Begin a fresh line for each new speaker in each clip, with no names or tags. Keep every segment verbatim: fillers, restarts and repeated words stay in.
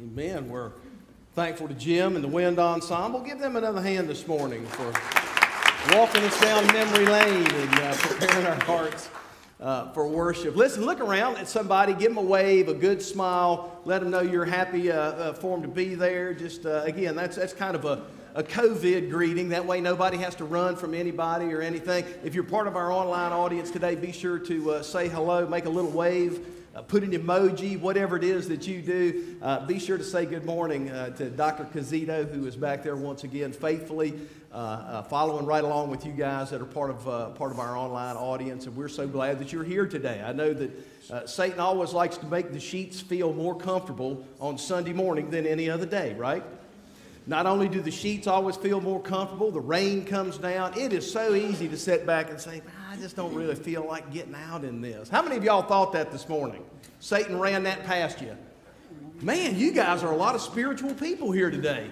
Amen. We're thankful to Jim and the Wind Ensemble. Give them another hand this morning for walking us down memory lane and uh, preparing our hearts uh, for worship. Listen, look around at somebody, give them a wave, a good smile, let them know you're happy uh, uh, for them to be there. Just, uh, again, that's, that's kind of a, a COVID greeting. That way nobody has to run from anybody or anything. If you're part of our online audience today, be sure to uh, say hello, make a little wave. Uh, put an emoji, whatever it is that you do. Uh, be sure to say good morning uh, to Doctor Cazito, who is back there once again faithfully uh, uh, following right along with you guys that are part of uh, part of our online audience. And we're so glad that you're here today. I know that uh, Satan always likes to make the sheets feel more comfortable on Sunday morning than any other day, right? Not only do the sheets always feel more comfortable, the rain comes down. It is so easy to sit back and say, I just don't really feel like getting out in this. How many of y'all thought that this morning? Satan ran that past you. Man, you guys are a lot of spiritual people here today.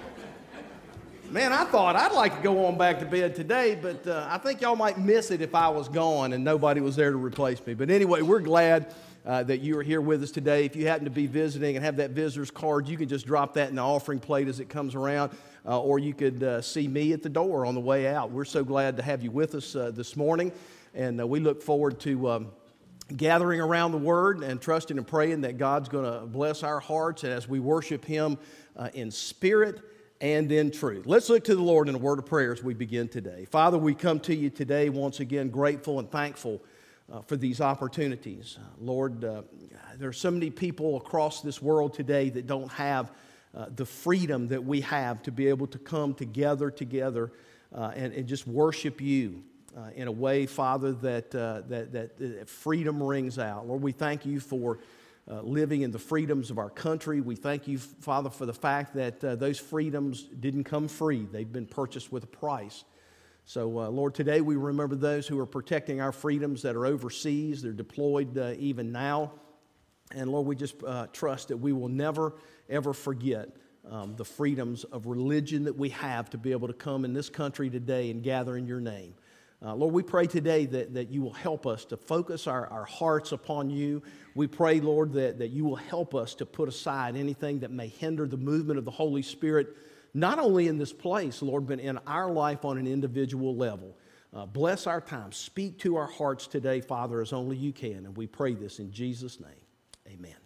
Man, I thought I'd like to go on back to bed today, but uh, I think y'all might miss it if I was gone and nobody was there to replace me. But anyway, we're glad Uh, that you are here with us today. If you happen to be visiting and have that visitor's card, you can just drop that in the offering plate as it comes around, uh, or you could uh, see me at the door on the way out. We're so glad to have you with us uh, this morning, and uh, we look forward to um, gathering around the Word and trusting and praying that God's going to bless our hearts as we worship Him uh, in spirit and in truth. Let's look to the Lord in a word of prayer as we begin today. Father, we come to you today once again grateful and thankful Uh, for these opportunities. Uh, Lord, uh, there are so many people across this world today that don't have uh, the freedom that we have to be able to come together together uh, and, and just worship you uh, in a way, Father, that, uh, that, that, that freedom rings out. Lord, we thank you for uh, living in the freedoms of our country. We thank you, Father, for the fact that uh, those freedoms didn't come free. They've been purchased with a price. So, uh, Lord, today we remember those who are protecting our freedoms that are overseas. They're deployed uh, even now. And, Lord, we just uh, trust that we will never, ever forget um, the freedoms of religion that we have to be able to come in this country today and gather in your name. Uh, Lord, we pray today that, that you will help us to focus our, our hearts upon you. We pray, Lord, that, that you will help us to put aside anything that may hinder the movement of the Holy Spirit, not only in this place, Lord, but in our life on an individual level. Uh, bless our time. Speak to our hearts today, Father, as only you can. And we pray this in Jesus' name. Amen.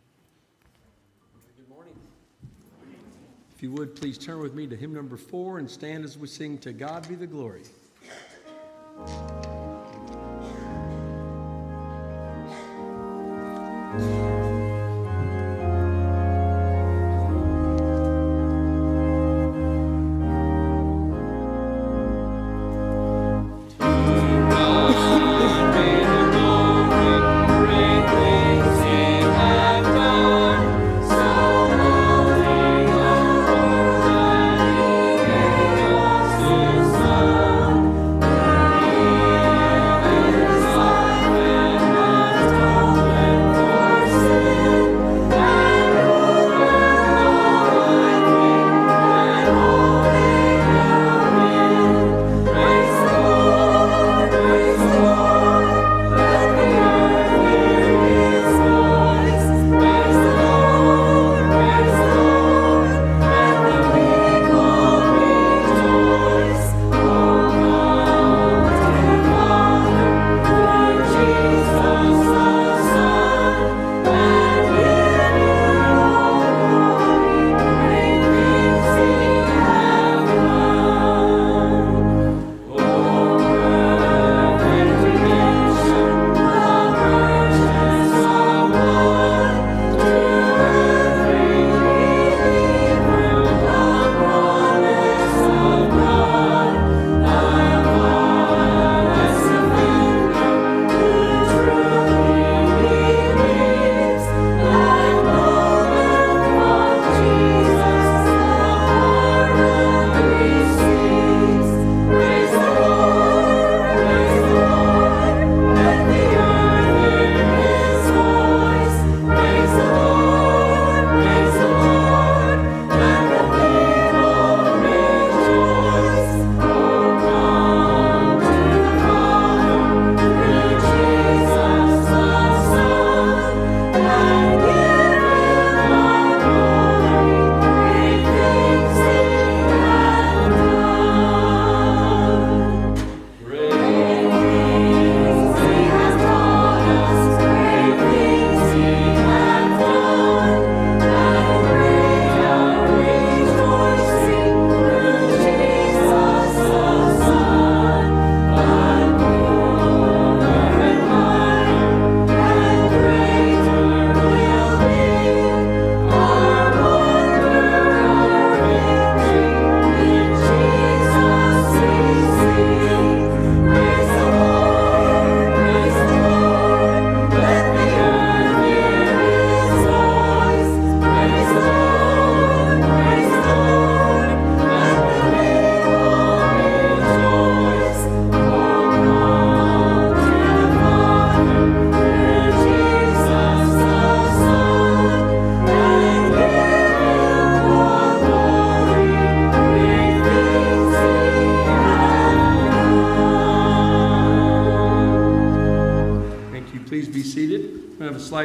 Good morning. If you would, please turn with me to hymn number four and stand as we sing To God Be the Glory.
Thank you.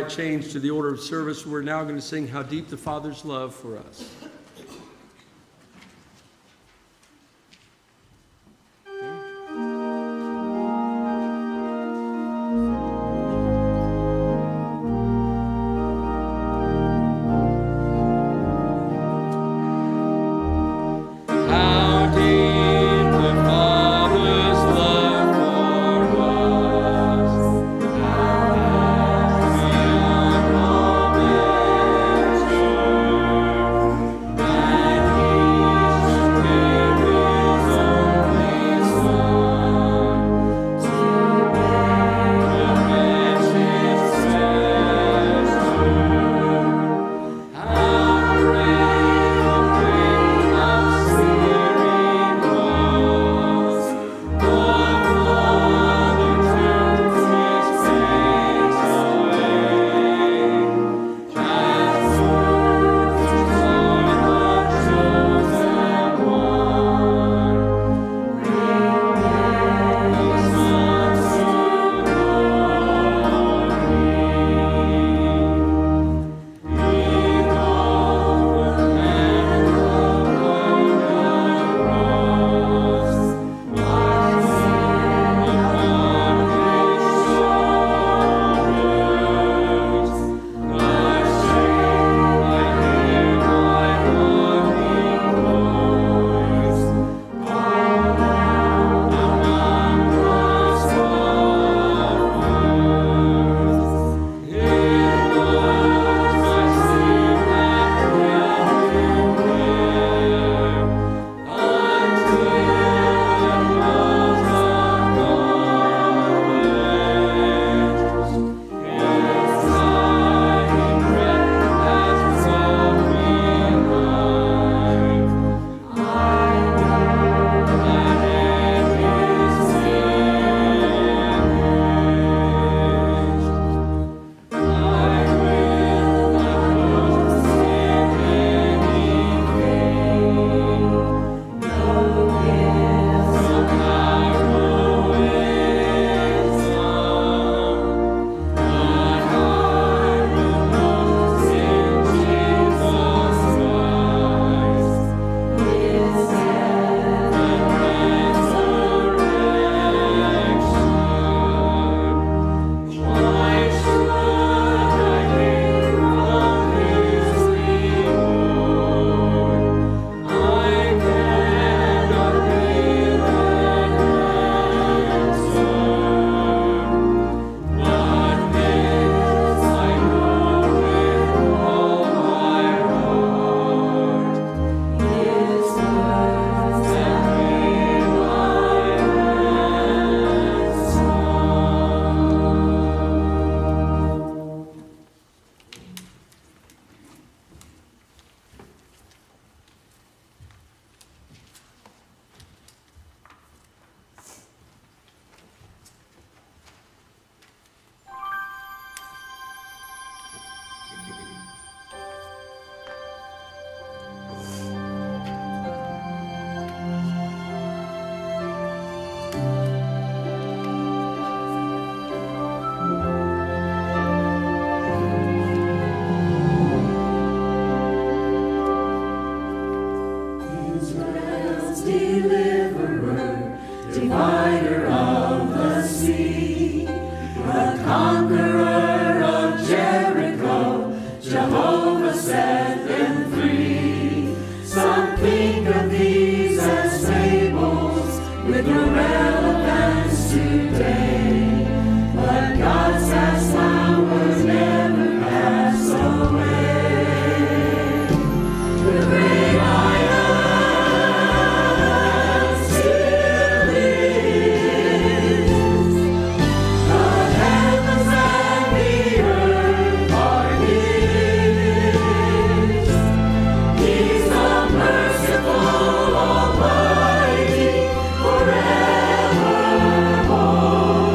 slight change to the order of service. We're now going to sing How Deep the Father's Love for Us.
Forevermore.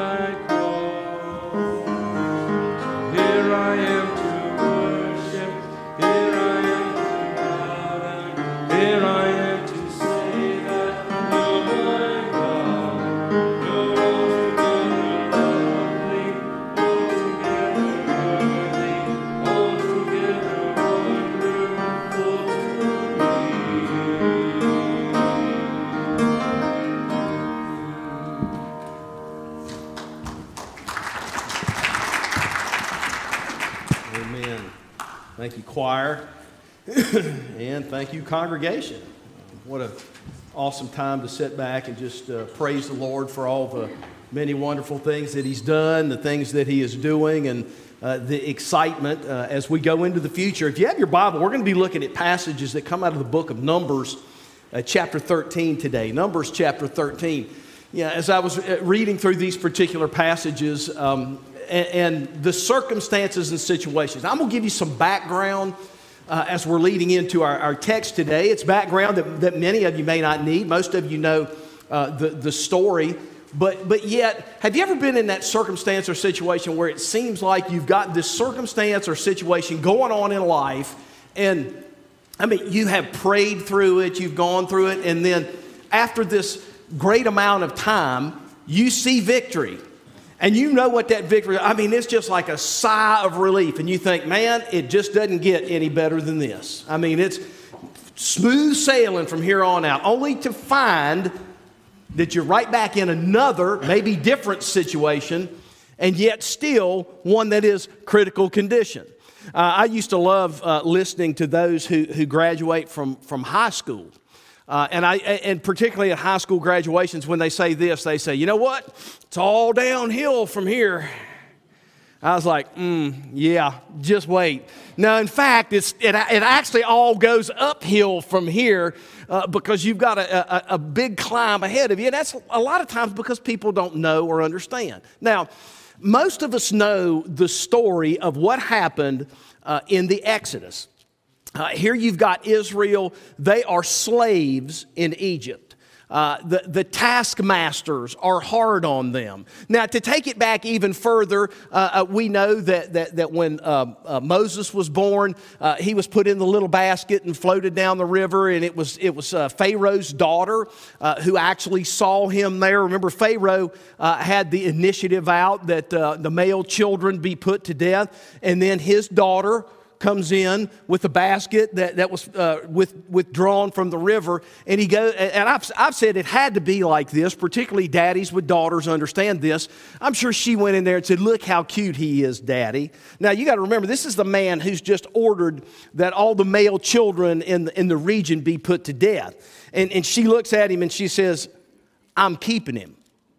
I call. Here I am to worship. Here I am to bow down. Here I am to say that you're my God. You're altogether lovely, altogether
Amen. Thank you, choir. And thank you, congregation. What an awesome time to sit back and just uh, praise the Lord for all the many wonderful things that He's done, the things that He is doing, and uh, the excitement uh, as we go into the future. If you have your Bible, we're going to be looking at passages that come out of the book of Numbers, uh, chapter thirteen today. Numbers chapter thirteen. Yeah, as I was reading through these particular passages, um, and, and the circumstances and situations, I'm going to give you some background uh, as we're leading into our, our text today. It's background that, that many of you may not need. Most of you know uh, the, the story. But, but yet, have you ever been in that circumstance or situation where it seems like you've got this circumstance or situation going on in life, and I mean, you have prayed through it, you've gone through it, and then after this great amount of time, you see victory. And you know what that victory, I mean, it's just like a sigh of relief. And you think, man, it just doesn't get any better than this. I mean, it's smooth sailing from here on out, only to find that you're right back in another, maybe different situation, and yet still one that is critical condition. Uh, I used to love uh, listening to those who, who graduate from, from high school. Uh, and I, and particularly at high school graduations, when they say this, they say, you know what? It's all downhill from here. I was like, mm, yeah, just wait. No, in fact, it's, it, it actually all goes uphill from here uh, because you've got a, a, a big climb ahead of you. And that's a lot of times because people don't know or understand. Now, most of us know the story of what happened uh, in the Exodus. Uh, here you've got Israel. They are slaves in Egypt. Uh, the, the taskmasters are hard on them. Now, to take it back even further, uh, uh, we know that, that, that when uh, uh, Moses was born, uh, he was put in the little basket and floated down the river, and it was, it was uh, Pharaoh's daughter uh, who actually saw him there. Remember, Pharaoh uh, had the initiative out that uh, the male children be put to death, and then his daughter comes in with a basket that, that was uh, with, withdrawn from the river, and he goes, and I've, I've said it had to be like this, particularly daddies with daughters understand this. I'm sure she went in there and said, look how cute he is, Daddy. Now, you got to remember, this is the man who's just ordered that all the male children in the, in the region be put to death. And, and she looks at him and she says, I'm keeping him.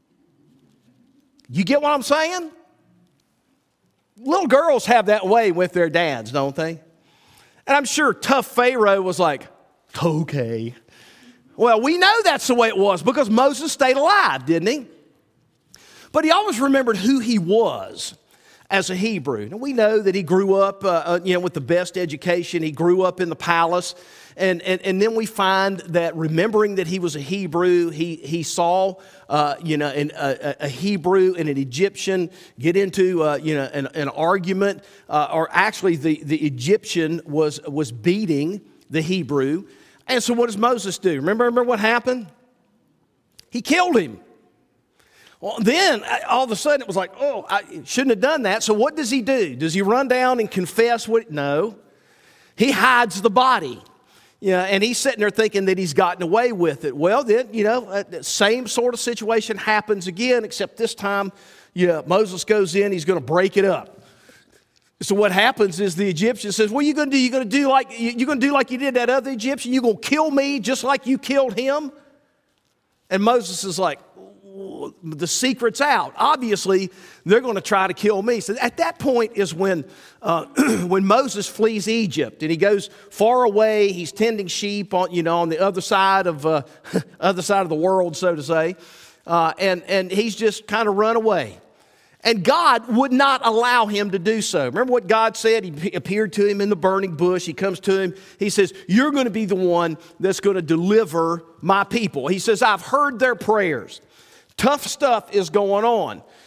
You get what I'm saying? Little girls have that way with their dads, don't they? And I'm sure tough Pharaoh was like, okay. Well, we know that's the way it was because Moses stayed alive, didn't he? But he always remembered who he was as a Hebrew. And we know that he grew up uh, you know, with the best education. He grew up in the palace. And, and, and then we find that remembering that he was a Hebrew, he, he saw uh, you know, an, a, a Hebrew and an Egyptian get into uh, you know, an, an argument, uh, or actually the, the Egyptian was, was beating the Hebrew. And so what does Moses do? Remember, remember what happened? He killed him. Well, then all of a sudden it was like, oh, I shouldn't have done that. So what does he do? Does he run down and confess what? No. He hides the body. Yeah, and he's sitting there thinking that he's gotten away with it. Well, then, you know, uh, same sort of situation happens again, except this time, you know, Moses goes in, he's going to break it up. So what happens is the Egyptian says, what are you going to do? You're going to do like you're going to do like you did that other Egyptian? You're going to kill me just like you killed him? And Moses is like, the secret's out. Obviously, they're going to try to kill me. So at that point is when, uh, when Moses flees Egypt and he goes far away. He's tending sheep on, you know, on the other side of, uh, other side of the world, so to say, uh, and and he's just kind of run away. And God would not allow him to do so. Remember what God said? He appeared to him in the burning bush. He comes to him. He says, "You're going to be the one that's going to deliver my people." He says, "I've heard their prayers." Tough stuff is going on.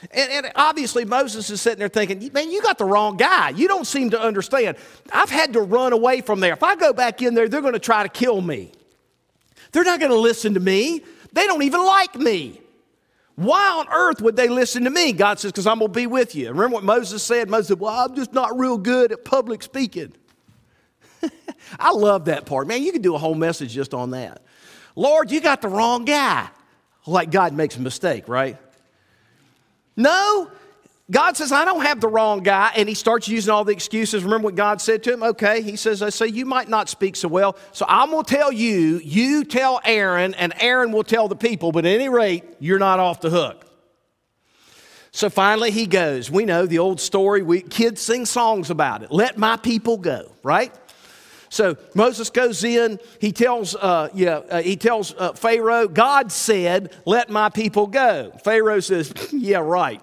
And, and obviously Moses is sitting there thinking, man, you got the wrong guy. You don't seem to understand. I've had to run away from there. If I go back in there, they're going to try to kill me. They're not going to listen to me. They don't even like me. Why on earth would they listen to me? God says, because I'm going to be with you. Remember what Moses said? Moses said, well, I'm just not real good at public speaking. I love that part. Man, you could do a whole message just on that. Lord, you got the wrong guy. Like God makes a mistake, right? No, God says, I don't have the wrong guy, and he starts using all the excuses. Remember what God said to him? Okay, he says, I say, you might not speak so well, so I'm going to tell you, you tell Aaron, and Aaron will tell the people, but at any rate, you're not off the hook. So finally he goes. We know the old story. We kids sing songs about it. Let my people go, right? So Moses goes in, he tells, uh, yeah, uh, he tells uh, Pharaoh, God said, let my people go. Pharaoh says, yeah, right.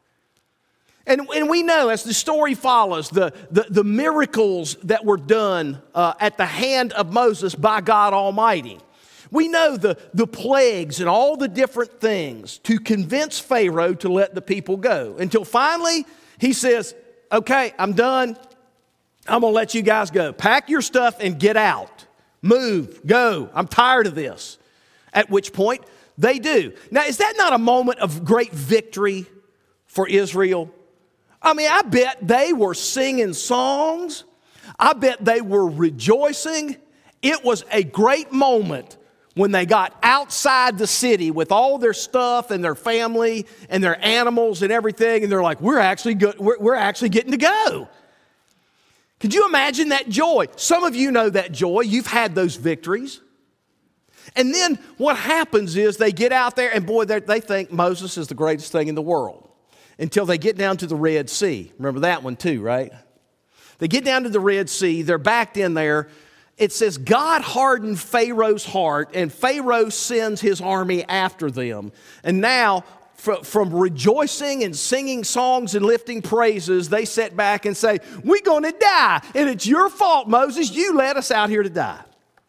And, and we know as the story follows, the, the, the miracles that were done uh, at the hand of Moses by God Almighty. We know the, the plagues and all the different things to convince Pharaoh to let the people go. Until finally he says, okay, I'm done. I'm going to let you guys go. Pack your stuff and get out. Move, go. I'm tired of this. At which point, they do. Now, is that not a moment of great victory for Israel? I mean, I bet they were singing songs. I bet they were rejoicing. It was a great moment when they got outside the city with all their stuff and their family and their animals and everything, and they're like, we're actually good, we're, we're actually getting to go. Could you imagine that joy? Some of you know that joy. You've had those victories. And then what happens is they get out there and boy, they think Moses is the greatest thing in the world until they get down to the Red Sea. Remember that one too, right? They get down to the Red Sea. They're backed in there. It says God hardened Pharaoh's heart and Pharaoh sends his army after them. And now from rejoicing and singing songs and lifting praises, they sit back and say, we're going to die. And it's your fault, Moses. You led us out here to die.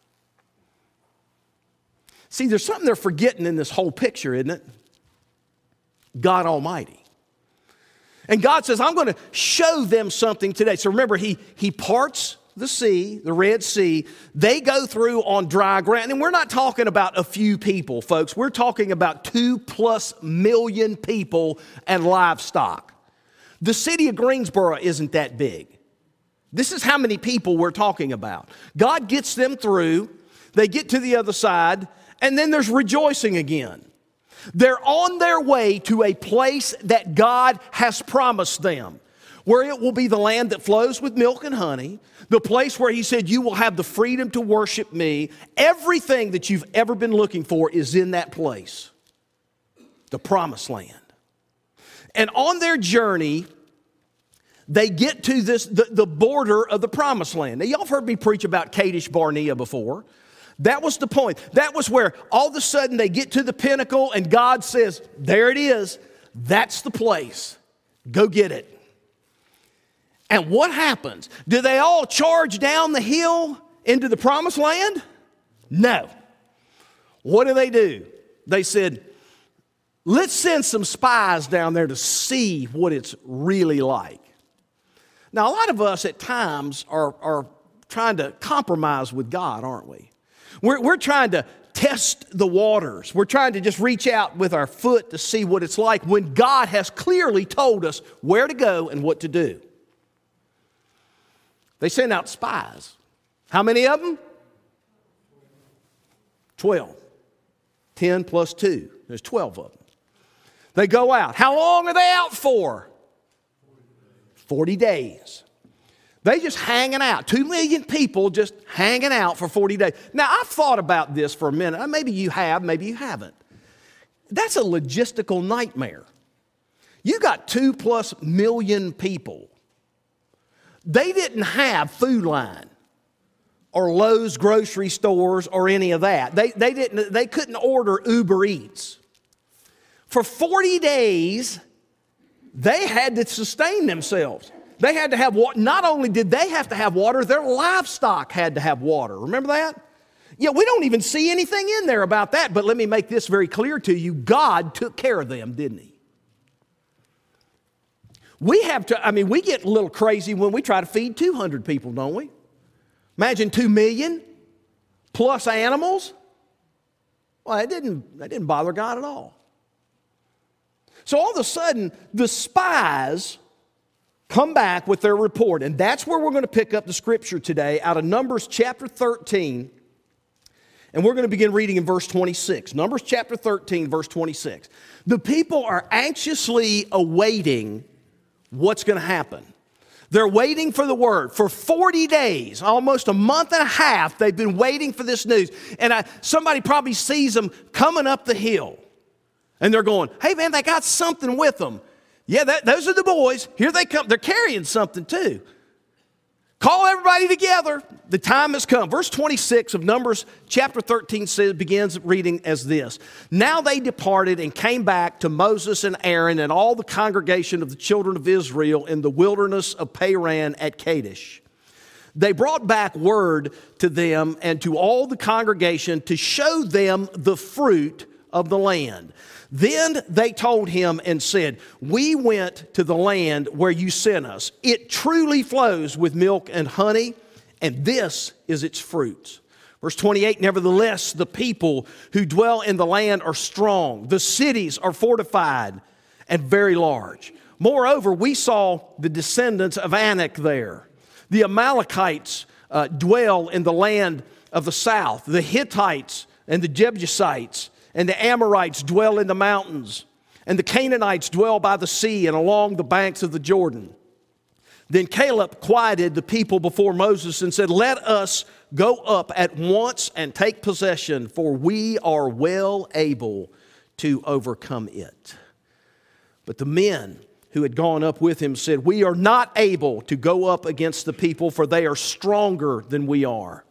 See, there's something they're forgetting in this whole picture, isn't it? God Almighty. And God says, I'm going to show them something today. So remember, he, he parts the sea, the Red Sea. They go through on dry ground. And we're not talking about a few people, folks. We're talking about two plus million people and livestock. The city of Greensboro isn't that big. This is how many people we're talking about. God gets them through. They get to the other side. And then there's rejoicing again. They're on their way to a place that God has promised them, where it will be the land that flows with milk and honey, the place where he said you will have the freedom to worship me. Everything that you've ever been looking for is in that place, the promised land. And on their journey, they get to this the, the border of the promised land. Now, y'all have heard me preach about Kadesh Barnea before. That was the point. That was where all of a sudden they get to the pinnacle and God says, there it is. That's the place. Go get it. And what happens? Do they all charge down the hill into the promised land? No. What do they do? They said, let's send some spies down there to see what it's really like. Now, a lot of us at times are, are trying to compromise with God, aren't we? We're, we're trying to test the waters. We're trying to just reach out with our foot to see what it's like when God has clearly told us where to go and what to do. They send out spies. How many of them? Twelve. Ten plus two. There's twelve of them. They go out. How long are they out for? Forty days. They just hanging out. Two million people just hanging out for forty days. Now, I've thought about this for a minute. Maybe you have, maybe you haven't. That's a logistical nightmare. You got two plus million people. They didn't have Food Line or Lowe's grocery stores or any of that. They, they, didn't, they couldn't order Uber Eats. For forty days, they had to sustain themselves. They had to have water. Not only did they have to have water, their livestock had to have water. Remember that? Yeah, we don't even see anything in there about that. But let me make this very clear to you. God took care of them, didn't he? We have to, I mean, we get a little crazy when we try to feed two hundred people, don't we? Imagine two million plus animals. Well, that didn't, that didn't bother God at all. So all of a sudden, the spies come back with their report. And that's where we're going to pick up the scripture today out of Numbers chapter thirteen. And we're going to begin reading in verse twenty-six. Numbers chapter thirteen, verse twenty-six. The people are anxiously awaiting what's going to happen. They're waiting for the word. For forty days, almost a month and a half, they've been waiting for this news. And I, somebody probably sees them coming up the hill. And they're going, hey man, they got something with them. Yeah, that, those are the boys. Here they come. They're carrying something too. Call everybody together. The time has come. Verse twenty-six of Numbers chapter thirteen says, begins reading as this. Now they departed and came back to Moses and Aaron and all the congregation of the children of Israel in the wilderness of Paran at Kadesh. They brought back word to them and to all the congregation to show them the fruit of the land. Then they told him and said, we went to the land where you sent us. It truly flows with milk and honey, and this is its fruits. Verse twenty-eight, nevertheless, the people who dwell in the land are strong. The cities are fortified and very large. Moreover, we saw the descendants of Anak there. The Amalekites uh, dwell in the land of the south. The Hittites and the Jebusites and the Amorites dwell in the mountains, and the Canaanites dwell by the sea and along the banks of the Jordan. Then Caleb quieted the people before Moses and said, let us go up at once and take possession, for we are well able to overcome it. But the men who had gone up with him said, we are not able to go up against the people, for they are stronger than we are.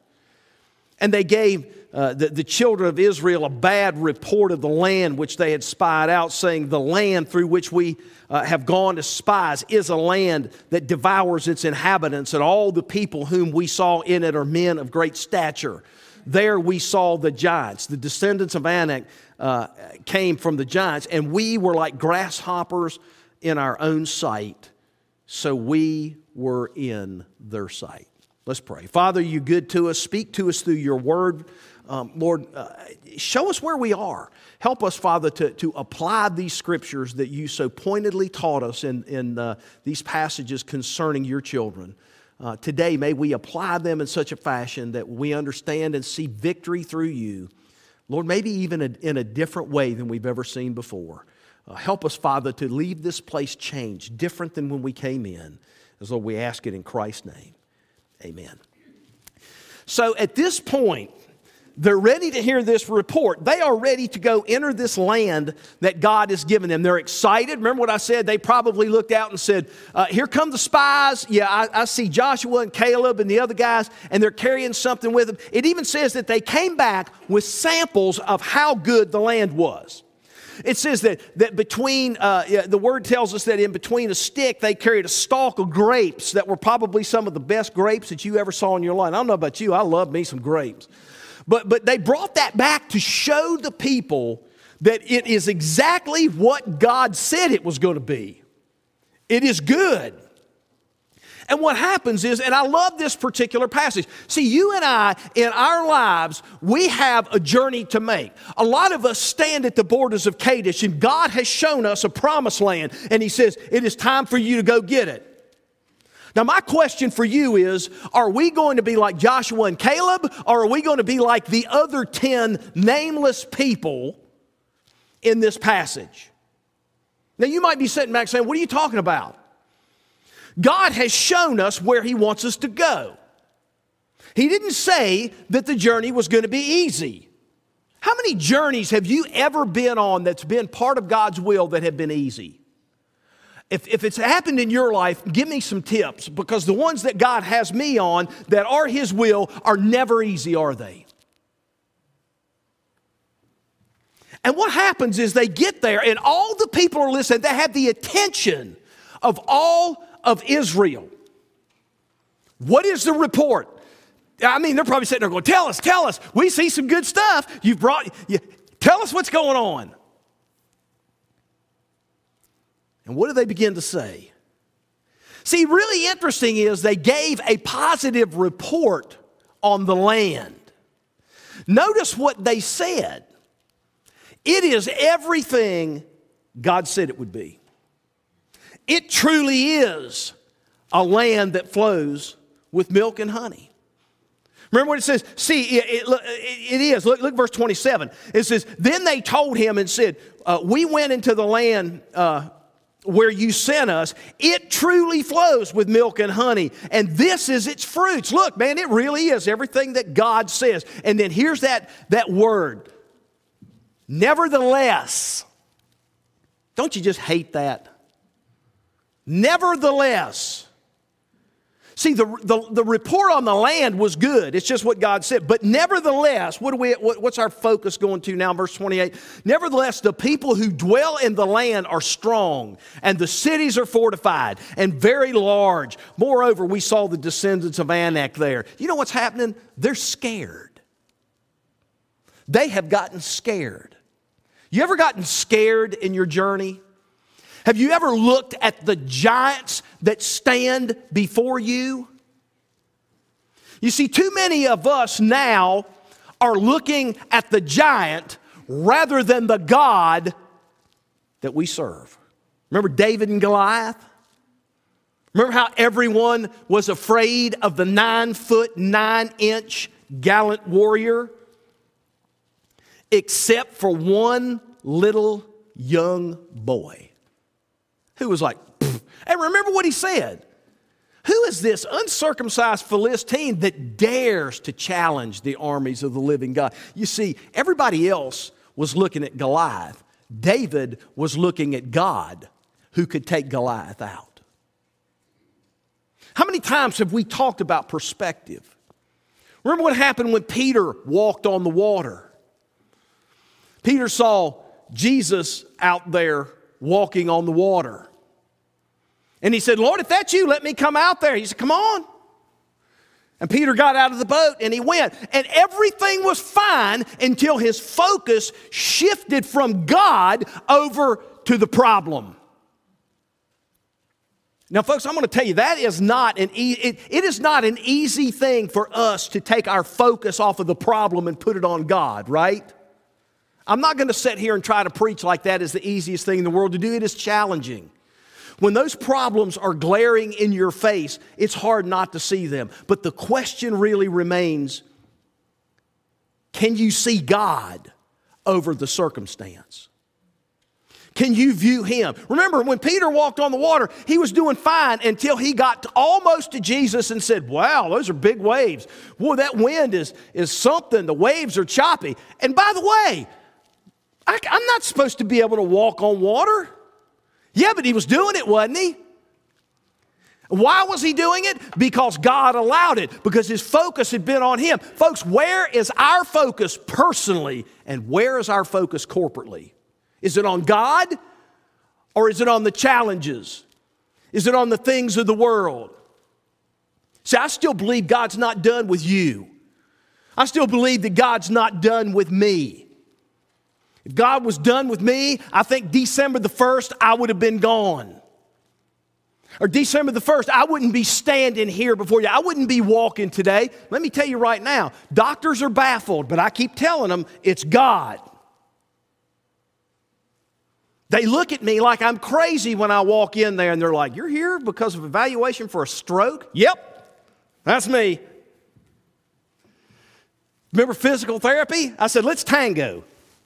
And they gave uh, the, the children of Israel a bad report of the land which they had spied out, saying, the land through which we uh, have gone as spies is a land that devours its inhabitants, and all the people whom we saw in it are men of great stature. There we saw the giants. The descendants of Anak uh, came from the giants, and we were like grasshoppers in our own sight, so we were in their sight. Let's pray. Father, you're good to us. Speak to us through your word. Um, Lord, uh, show us where we are. Help us, Father, to, to apply these scriptures that you so pointedly taught us in, in uh, these passages concerning your children. Uh, today, may we apply them in such a fashion that we understand and see victory through you. Lord, maybe even a, in a different way than we've ever seen before. Uh, help us, Father, to leave this place changed, different than when we came in, as though we ask it in Christ's name. Amen. So at this point, they're ready to hear this report. They are ready to go enter this land that God has given them. They're excited. Remember what I said? They probably looked out and said, uh, here come the spies. Yeah, I, I see Joshua and Caleb and the other guys, and they're carrying something with them. It even says that they came back with samples of how good the land was. It says that, that between, uh, the word tells us that in between a stick, they carried a stalk of grapes that were probably some of the best grapes that you ever saw in your life. I don't know about you, I love me some grapes. But, but they brought that back to show the people that it is exactly what God said it was going to be. It is good. And what happens is, and I love this particular passage. See, you and I, in our lives, we have a journey to make. A lot of us stand at the borders of Kadesh, and God has shown us a promised land. And he says, it is time for you to go get it. Now, my question for you is, are we going to be like Joshua and Caleb, or are we going to be like the other ten nameless people in this passage? Now, you might be sitting back saying, what are you talking about? God has shown us where he wants us to go. He didn't say that the journey was going to be easy. How many journeys have you ever been on that's been part of God's will that have been easy? If, if it's happened in your life, give me some tips, because the ones that God has me on that are his will are never easy, are they? And what happens is they get there and all the people are listening. They have the attention of all of Israel. What is the report? I mean, they're probably sitting there going, tell us, tell us. We see some good stuff. You've brought, you, tell us what's going on. And what do they begin to say? See, really interesting is they gave a positive report on the land. Notice what they said. It is everything God said it would be. It truly is a land that flows with milk and honey. Remember what it says? See, it, it, it is. Look, look verse twenty-seven. It says, then they told him and said, uh, we went into the land uh, where you sent us. It truly flows with milk and honey, and this is its fruits. Look, man, it really is everything that God says. And then here's that, that word, nevertheless. Don't you just hate that? Nevertheless. See, the, the, the report on the land was good. It's just what God said. But nevertheless, what do we, what, what's our focus going to now? Verse twenty-eight. Nevertheless, the people who dwell in the land are strong, and the cities are fortified and very large. Moreover, we saw the descendants of Anak there. You know what's happening? They're scared. They have gotten scared. You ever gotten scared in your journey? Have you ever looked at the giants that stand before you? You see, too many of us now are looking at the giant rather than the God that we serve. Remember David and Goliath? Remember how everyone was afraid of the nine foot, nine inch gallant warrior? Except for one little young boy who was like, pfft. And remember what he said. Who is this uncircumcised Philistine that dares to challenge the armies of the living God? You see, everybody else was looking at Goliath. David was looking at God who could take Goliath out. How many times have we talked about perspective? Remember what happened when Peter walked on the water? Peter saw Jesus out there walking on the water. And he said, Lord, if that's you, let me come out there. He said, come on. And Peter got out of the boat and he went. And everything was fine until his focus shifted from God over to the problem. Now, folks, I'm going to tell you, that is not an e- it, it is not an easy thing for us to take our focus off of the problem and put it on God, right? I'm not going to sit here and try to preach like that is the easiest thing in the world to do. It is challenging. When those problems are glaring in your face, it's hard not to see them. But the question really remains, can you see God over the circumstance? Can you view Him? Remember, when Peter walked on the water, he was doing fine until he got to almost to Jesus and said, wow, those are big waves. Boy, that wind is, is something. The waves are choppy. And by the way, I, I'm not supposed to be able to walk on water. Yeah, but he was doing it, wasn't he? Why was he doing it? Because God allowed it, because his focus had been on him. Folks, where is our focus personally, and where is our focus corporately? Is it on God, or is it on the challenges? Is it on the things of the world? See, I still believe God's not done with you. I still believe that God's not done with me. If God was done with me, I think December the first, I would have been gone. Or December the first, I wouldn't be standing here before you. I wouldn't be walking today. Let me tell you right now, doctors are baffled, but I keep telling them it's God. They look at me like I'm crazy when I walk in there, and they're like, you're here because of evaluation for a stroke? Yep, that's me. Remember physical therapy? I said, let's tango.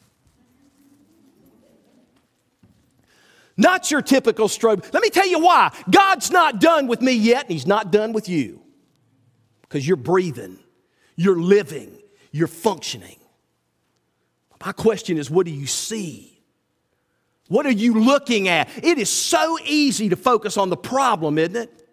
Not your typical stroke. Let me tell you why. God's not done with me yet, and He's not done with you. Because you're breathing, you're living, you're functioning. My question is, what do you see? What are you looking at? It is so easy to focus on the problem, isn't it?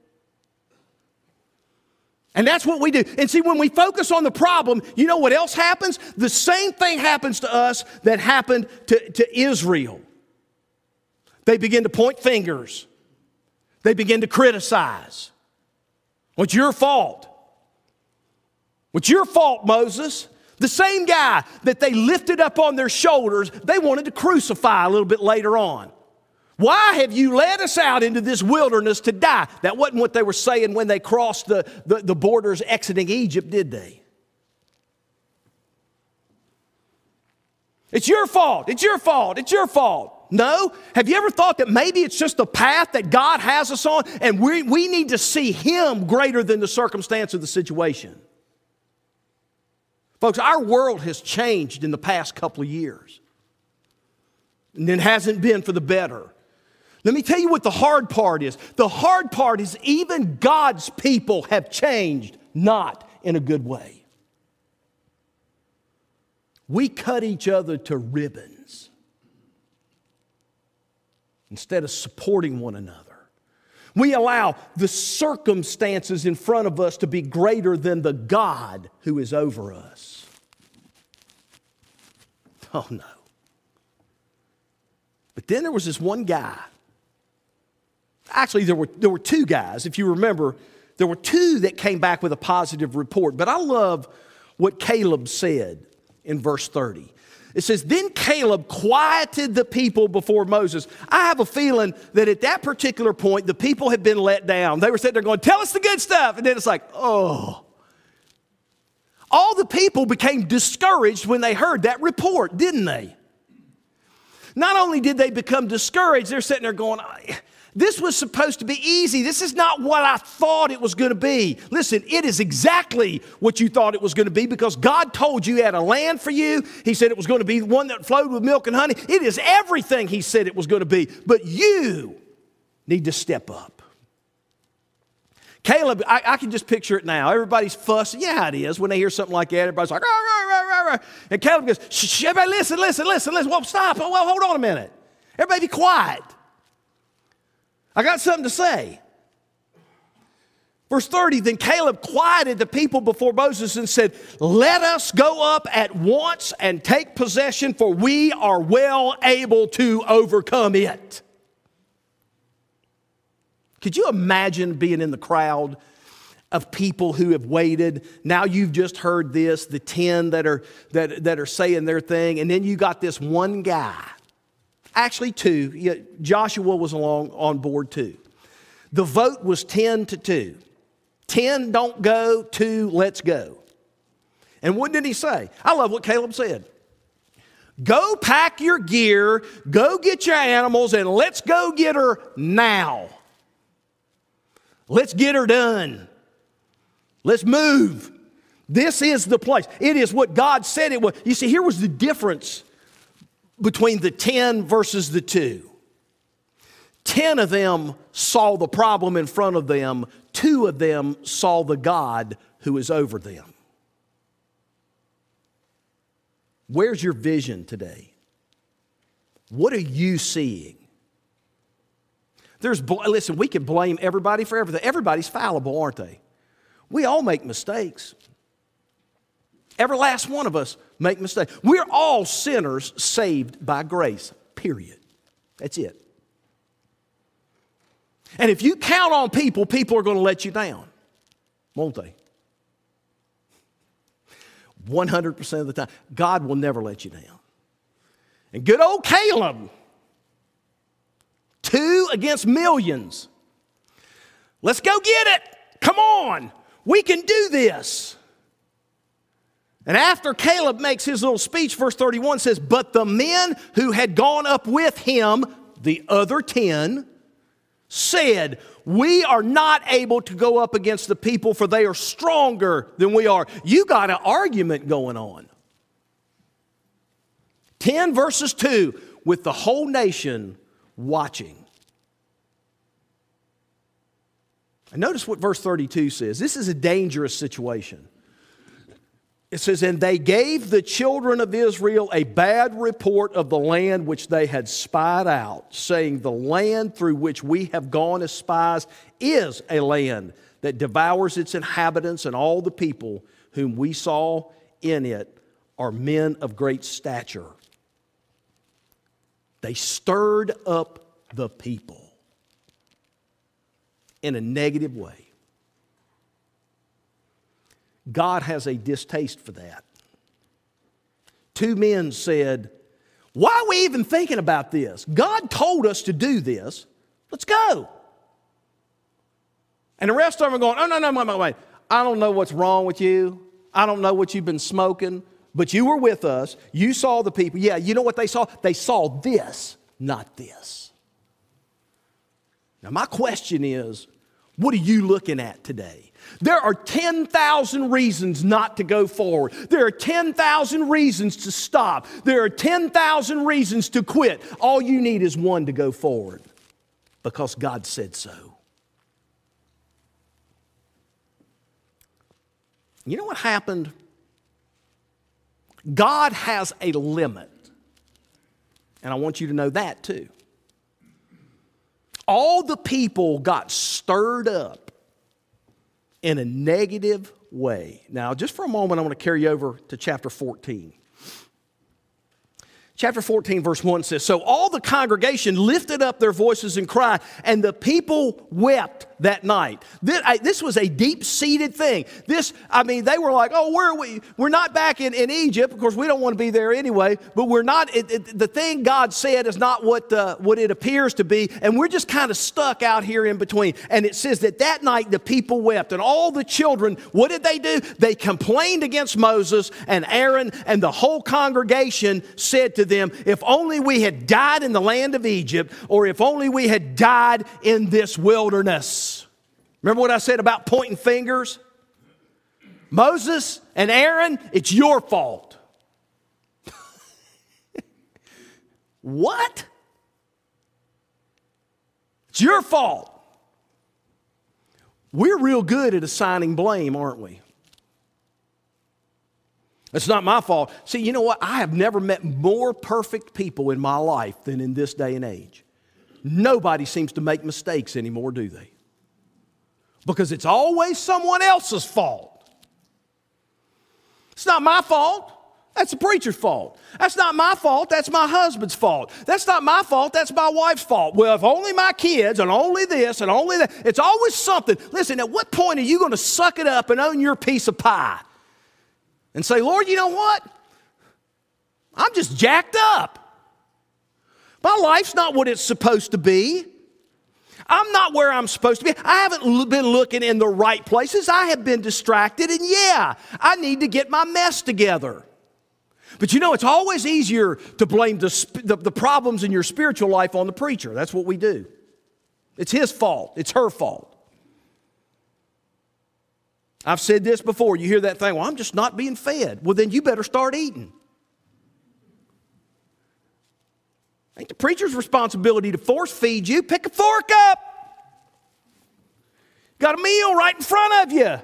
And that's what we do. And see, when we focus on the problem, you know what else happens? The same thing happens to us that happened to, to Israel. They begin to point fingers. They begin to criticize. What's your fault? What's your fault, Moses? The same guy that they lifted up on their shoulders, they wanted to crucify a little bit later on. Why have you led us out into this wilderness to die? That wasn't what they were saying when they crossed the, the, the borders exiting Egypt, did they? It's your fault. It's your fault. It's your fault. No. Have you ever thought that maybe it's just the path that God has us on and we, we need to see Him greater than the circumstance of the situation? Folks, our world has changed in the past couple of years. And it hasn't been for the better. Let me tell you what the hard part is. The hard part is even God's people have changed, not in a good way. We cut each other to ribbons instead of supporting one another. We allow the circumstances in front of us to be greater than the God who is over us. Oh no. But then there was this one guy. Actually, there were, there were two guys. If you remember, there were two that came back with a positive report. But I love what Caleb said in verse thirty. It says, then Caleb quieted the people before Moses. I have a feeling that at that particular point, the people had been let down. They were sitting there going, tell us the good stuff. And then it's like, oh. All the people became discouraged when they heard that report, didn't they? Not only did they become discouraged, they're sitting there going, this was supposed to be easy. This is not what I thought it was going to be. Listen, it is exactly what you thought it was going to be because God told you He had a land for you. He said it was going to be one that flowed with milk and honey. It is everything He said it was going to be. But you need to step up. Caleb, I, I can just picture it now. Everybody's fussing. Yeah, it is. When they hear something like that, everybody's like, rah, rah, rah, rah, rah. And Caleb goes, shh, shh, everybody listen, listen, listen, listen. Well, stop. Well, hold on a minute. Everybody be quiet. I got something to say. Verse thirty, then Caleb quieted the people before Moses and said, let us go up at once and take possession, for we are well able to overcome it. Could you imagine being in the crowd of people who have waited? Now you've just heard this, the ten that are, that, that are saying their thing, and then you got this one guy. Actually, two. Yeah, Joshua was along on board too. The vote was ten to two. ten don't go, two let's go. And what did he say? I love what Caleb said. Go pack your gear, go get your animals, and let's go get her now. Let's get her done. Let's move. This is the place. It is what God said it was. You see, here was the difference between the ten versus the two. Ten of them saw the problem in front of them. Two of them saw the God who is over them. Where's your vision today? What are you seeing? There's, listen, we can blame everybody for everything. Everybody's fallible, aren't they? We all make mistakes. Every last one of us make mistakes. We're all sinners saved by grace, period. That's it. And if you count on people, people are going to let you down, won't they? one hundred percent of the time. God will never let you down. And good old Caleb, two against millions. Let's go get it. Come on. We can do this. And after Caleb makes his little speech, verse thirty-one says, but the men who had gone up with him, the other ten, said, we are not able to go up against the people, for they are stronger than we are. You got an argument going on. ten verses two, with the whole nation watching. And notice what verse thirty-two says. This is a dangerous situation. It says, and they gave the children of Israel a bad report of the land which they had spied out, saying, the land through which we have gone as spies is a land that devours its inhabitants, and all the people whom we saw in it are men of great stature. They stirred up the people in a negative way. God has a distaste for that. Two men said, Why are we even thinking about this? God told us to do this. Let's go. And the rest of them are going, oh, no, no, no, no, wait. I don't know what's wrong with you. I don't know what you've been smoking, but you were with us. You saw the people. Yeah, you know what they saw? They saw this, not this. Now, my question is, what are you looking at today? There are ten thousand reasons not to go forward. There are ten thousand reasons to stop. There are ten thousand reasons to quit. All you need is one to go forward because God said so. You know what happened? God has a limit. And I want you to know that too. All the people got stirred up in a negative way. Now, just for a moment, I want to carry you over to chapter fourteen. Chapter fourteen, verse one says, so all the congregation lifted up their voices and cried, and the people wept that night. This, I, this was a deep-seated thing. This, I mean, they were like, oh, where are we? We're not back in, in Egypt. Of course, we don't want to be there anyway, but we're not, it, it, the thing God said is not what, uh, what it appears to be, and we're just kind of stuck out here in between. And it says that that night the people wept, and all the children, what did they do? They complained against Moses and Aaron, and the whole congregation said to them, if only we had died in the land of Egypt, or if only we had died in this wilderness. Remember what I said about pointing fingers? Moses and Aaron, it's your fault. What? It's your fault. We're real good at assigning blame, aren't we? It's not my fault. See, you know what? I have never met more perfect people in my life than in this day and age. Nobody seems to make mistakes anymore, do they? Because it's always someone else's fault. It's not my fault. That's the preacher's fault. That's not my fault. That's my husband's fault. That's not my fault. That's my wife's fault. Well, if only my kids and only this and only that. It's always something. Listen, at what point are you going to suck it up and own your piece of pie? And say, Lord, you know what? I'm just jacked up. My life's not what it's supposed to be. I'm not where I'm supposed to be. I haven't been looking in the right places. I have been distracted, and yeah, I need to get my mess together. But you know, it's always easier to blame the, the, the problems in your spiritual life on the preacher. That's what we do. It's his fault. It's her fault. I've said this before. You hear that thing, well, I'm just not being fed. Well, then you better start eating. Ain't the preacher's responsibility to force feed you. Pick a fork up. Got a meal right in front of you.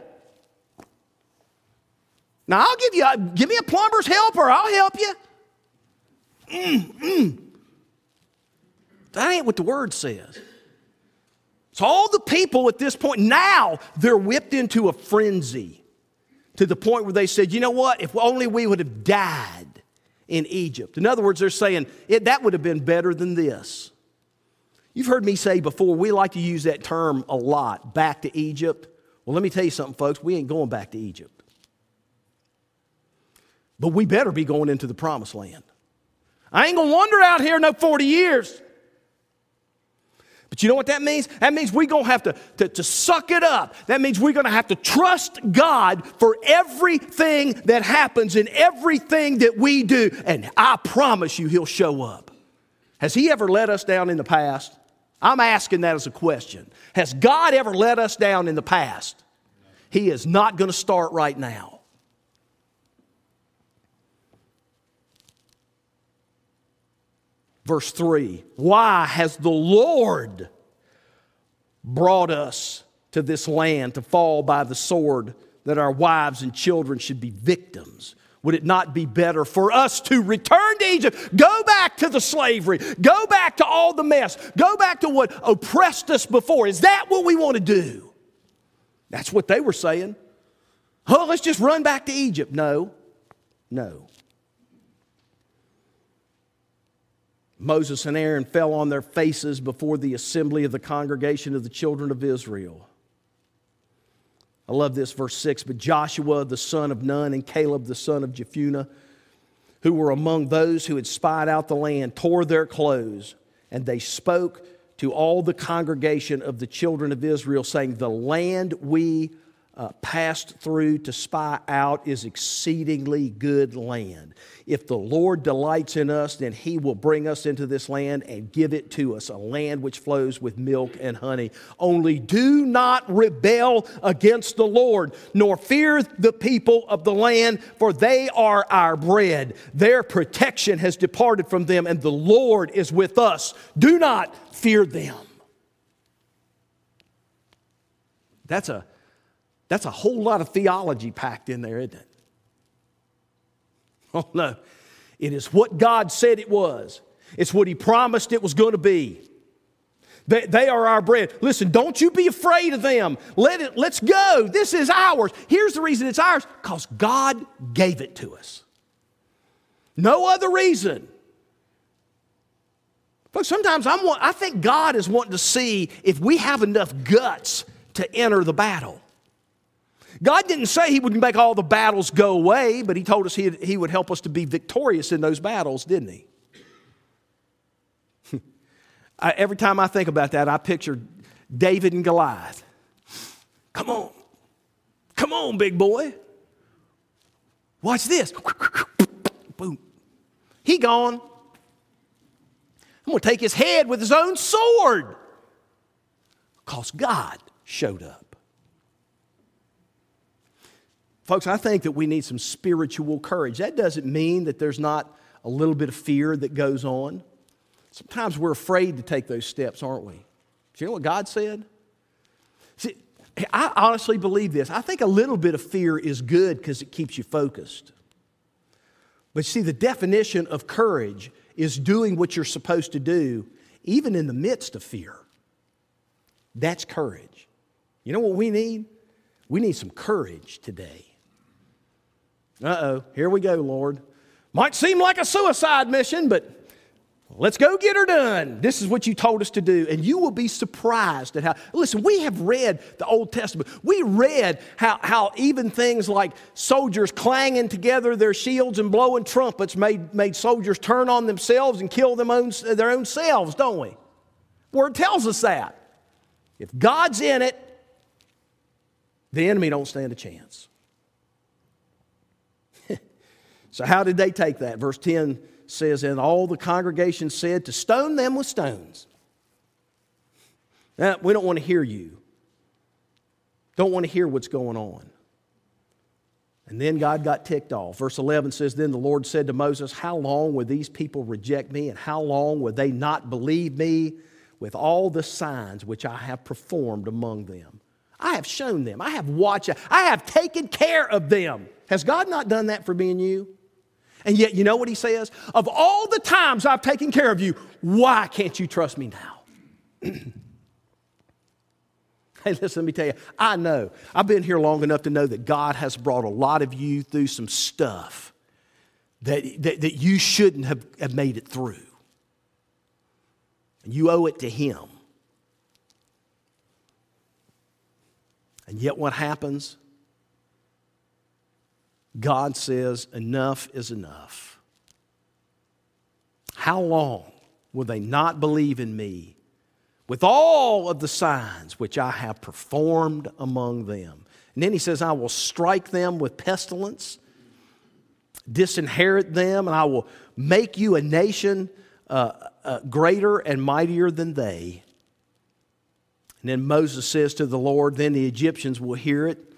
Now, I'll give you, give me a plumber's helper. I'll help you. Mm, mm. That ain't what the word says. So all the people at this point, now they're whipped into a frenzy to the point where they said, you know what, if only we would have died in Egypt. In other words, they're saying, it, that would have been better than this. You've heard me say before, we like to use that term a lot, back to Egypt. Well, let me tell you something, folks, we ain't going back to Egypt. But we better be going into the promised land. I ain't going to wander out here no forty years. But you know what that means? That means we're going to have to, to, to suck it up. That means we're going to have to trust God for everything that happens and everything that we do. And I promise you, He'll show up. Has He ever let us down in the past? I'm asking that as a question. Has God ever let us down in the past? He is not going to start right now. Verse three, why has the Lord brought us to this land to fall by the sword, that our wives and children should be victims? Would it not be better for us to return to Egypt, go back to the slavery, go back to all the mess, go back to what oppressed us before? Is that what we want to do? That's what they were saying. Oh, let's just run back to Egypt. No, no. Moses and Aaron fell on their faces before the assembly of the congregation of the children of Israel. I love this, verse six. But Joshua, the son of Nun, and Caleb, the son of Jephunneh, who were among those who had spied out the land, tore their clothes, and they spoke to all the congregation of the children of Israel, saying, the land we uh, passed through to spy out is exceedingly good land. If the Lord delights in us, then he will bring us into this land and give it to us, a land which flows with milk and honey. Only do not rebel against the Lord, nor fear the people of the land, for they are our bread. Their protection has departed from them, and the Lord is with us. Do not fear them. That's a, that's a whole lot of theology packed in there, isn't it? Oh, no. It is what God said it was. It's what he promised it was going to be. They, they are our bread. Listen, don't you be afraid of them. Let it, let's go. This is ours. Here's the reason it's ours. Because God gave it to us. No other reason. Folks, sometimes I'm, I think God is wanting to see if we have enough guts to enter the battle. God didn't say he would make all the battles go away, but he told us he, he would help us to be victorious in those battles, didn't he? I, every time I think about that, I picture David and Goliath. Come on. Come on, big boy. Watch this. Boom. He gone. I'm going to take his head with his own sword. Because God showed up. Folks, I think that we need some spiritual courage. That doesn't mean that there's not a little bit of fear that goes on. Sometimes we're afraid to take those steps, aren't we? Do you know what God said? See, I honestly believe this. I think a little bit of fear is good because it keeps you focused. But see, the definition of courage is doing what you're supposed to do, even in the midst of fear. That's courage. You know what we need? We need some courage today. Uh-oh, here we go, Lord. Might seem like a suicide mission, but let's go get her done. This is what you told us to do. And you will be surprised at how, listen, we have read the Old Testament. We read how, how even things like soldiers clanging together their shields and blowing trumpets made, made soldiers turn on themselves and kill them own, their own selves, don't we? Word tells us that. If God's in it, the enemy don't stand a chance. So how did they take that? Verse ten says, and all the congregation said to stone them with stones. Now, we don't want to hear you. Don't want to hear what's going on. And then God got ticked off. Verse eleven says, then the Lord said to Moses, how long will these people reject me, and how long will they not believe me with all the signs which I have performed among them? I have shown them. I have watched. I have taken care of them. Has God not done that for me and you? And yet, you know what he says? Of all the times I've taken care of you, why can't you trust me now? Hey, listen, let me tell you, I know. I've been here long enough to know that God has brought a lot of you through some stuff that, that, that you shouldn't have, have made it through. And you owe it to him. And yet what happens? God says, enough is enough. How long will they not believe in me with all of the signs which I have performed among them? And then he says, I will strike them with pestilence, disinherit them, and I will make you a nation uh, uh, greater and mightier than they. And then Moses says to the Lord, then the Egyptians will hear it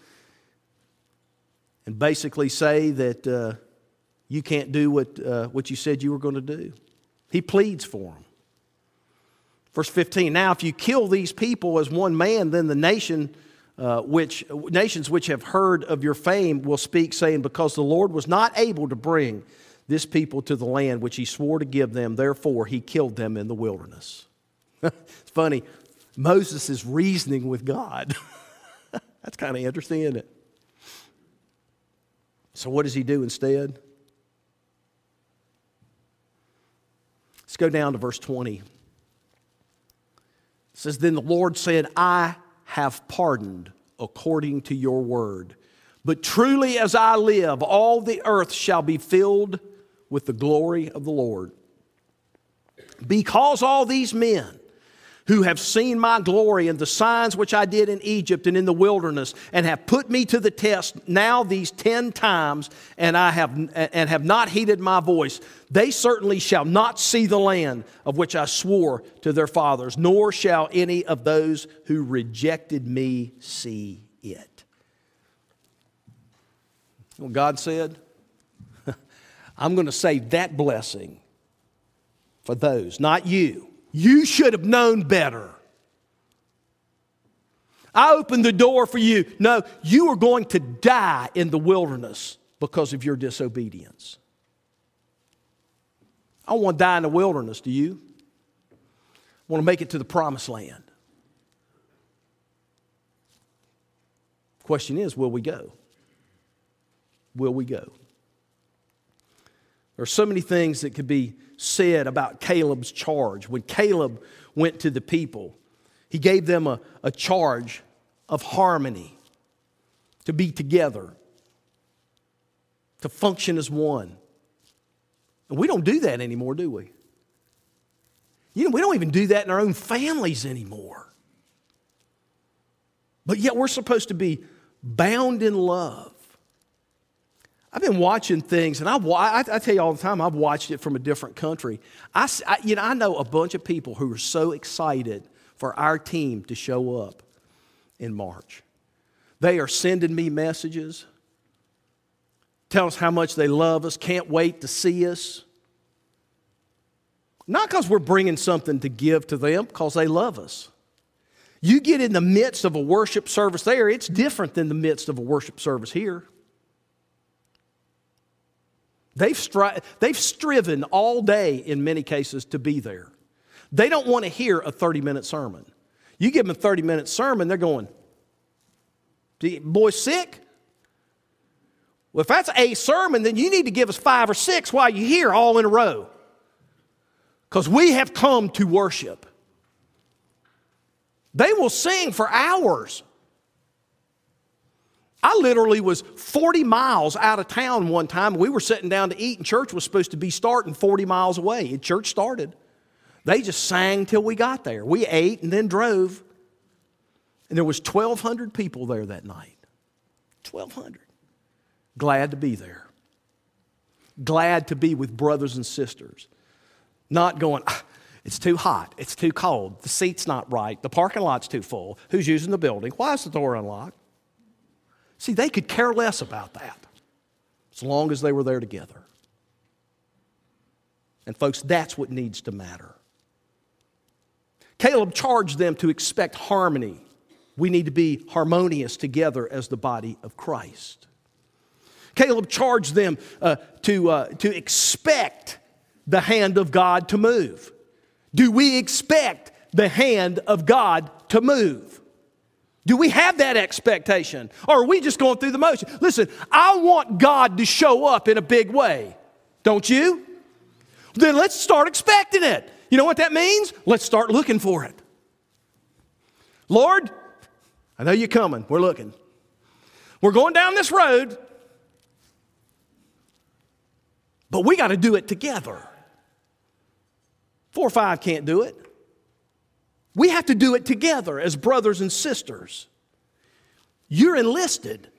and basically say that uh, you can't do what, uh, what you said you were going to do. He pleads for them. Verse fifteen, now if you kill these people as one man, then the nation uh, which nations which have heard of your fame will speak, saying, because the Lord was not able to bring this people to the land which he swore to give them, therefore he killed them in the wilderness. It's funny. Moses is reasoning with God. That's kind of interesting, isn't it? So what does he do instead? Let's go down to verse twenty. It says, then the Lord said, I have pardoned according to your word. But truly as I live, all the earth shall be filled with the glory of the Lord. Because all these men who have seen my glory and the signs which I did in Egypt and in the wilderness, and have put me to the test now these ten times, and I have and have not heeded my voice, they certainly shall not see the land of which I swore to their fathers, nor shall any of those who rejected me see it. Well, God said, I'm going to save that blessing for those, not you. You should have known better. I opened the door for you. No, you are going to die in the wilderness because of your disobedience. I don't want to die in the wilderness, do you? I want to make it to the promised land. The question is, will we go? Will we go? There are so many things that could be said about Caleb's charge. When Caleb went to the people, he gave them a, a charge of harmony, to be together, to function as one. And we don't do that anymore, do we? You know, we don't even do that in our own families anymore. But yet we're supposed to be bound in love. I've been watching things, and I, I, I tell you all the time, I've watched it from a different country. I, I, you know, I know a bunch of people who are so excited for our team to show up in March. They are sending me messages, telling us how much they love us, can't wait to see us. Not because we're bringing something to give to them, because they love us. You get in the midst of a worship service there, it's different than the midst of a worship service here. They've, stri- they've striven all day, in many cases, to be there. They don't want to hear a thirty-minute sermon. You give them a thirty-minute sermon, they're going, boy, sick? Well, if that's a sermon, then you need to give us five or six while you're here all in a row. Because we have come to worship. They will sing for hours. I literally was forty miles out of town one time. We were sitting down to eat, and church was supposed to be starting forty miles away. And church started. They just sang till we got there. We ate and then drove. And there was twelve hundred people there that night. twelve hundred. Glad to be there. Glad to be with brothers and sisters. Not going, ah, it's too hot, it's too cold, the seat's not right, the parking lot's too full. Who's using the building? Why is the door unlocked? See, they could care less about that as long as they were there together. And folks, that's what needs to matter. Caleb charged them to expect harmony. We need to be harmonious together as the body of Christ. Caleb charged them uh, to, uh, to expect the hand of God to move. Do we expect the hand of God to move? Do we have that expectation? Or are we just going through the motion? Listen, I want God to show up in a big way. Don't you? Then let's start expecting it. You know what that means? Let's start looking for it. Lord, I know you're coming. We're looking. We're going down this road. But we got to do it together. Four or five can't do it. We have to do it together as brothers and sisters. You're enlisted.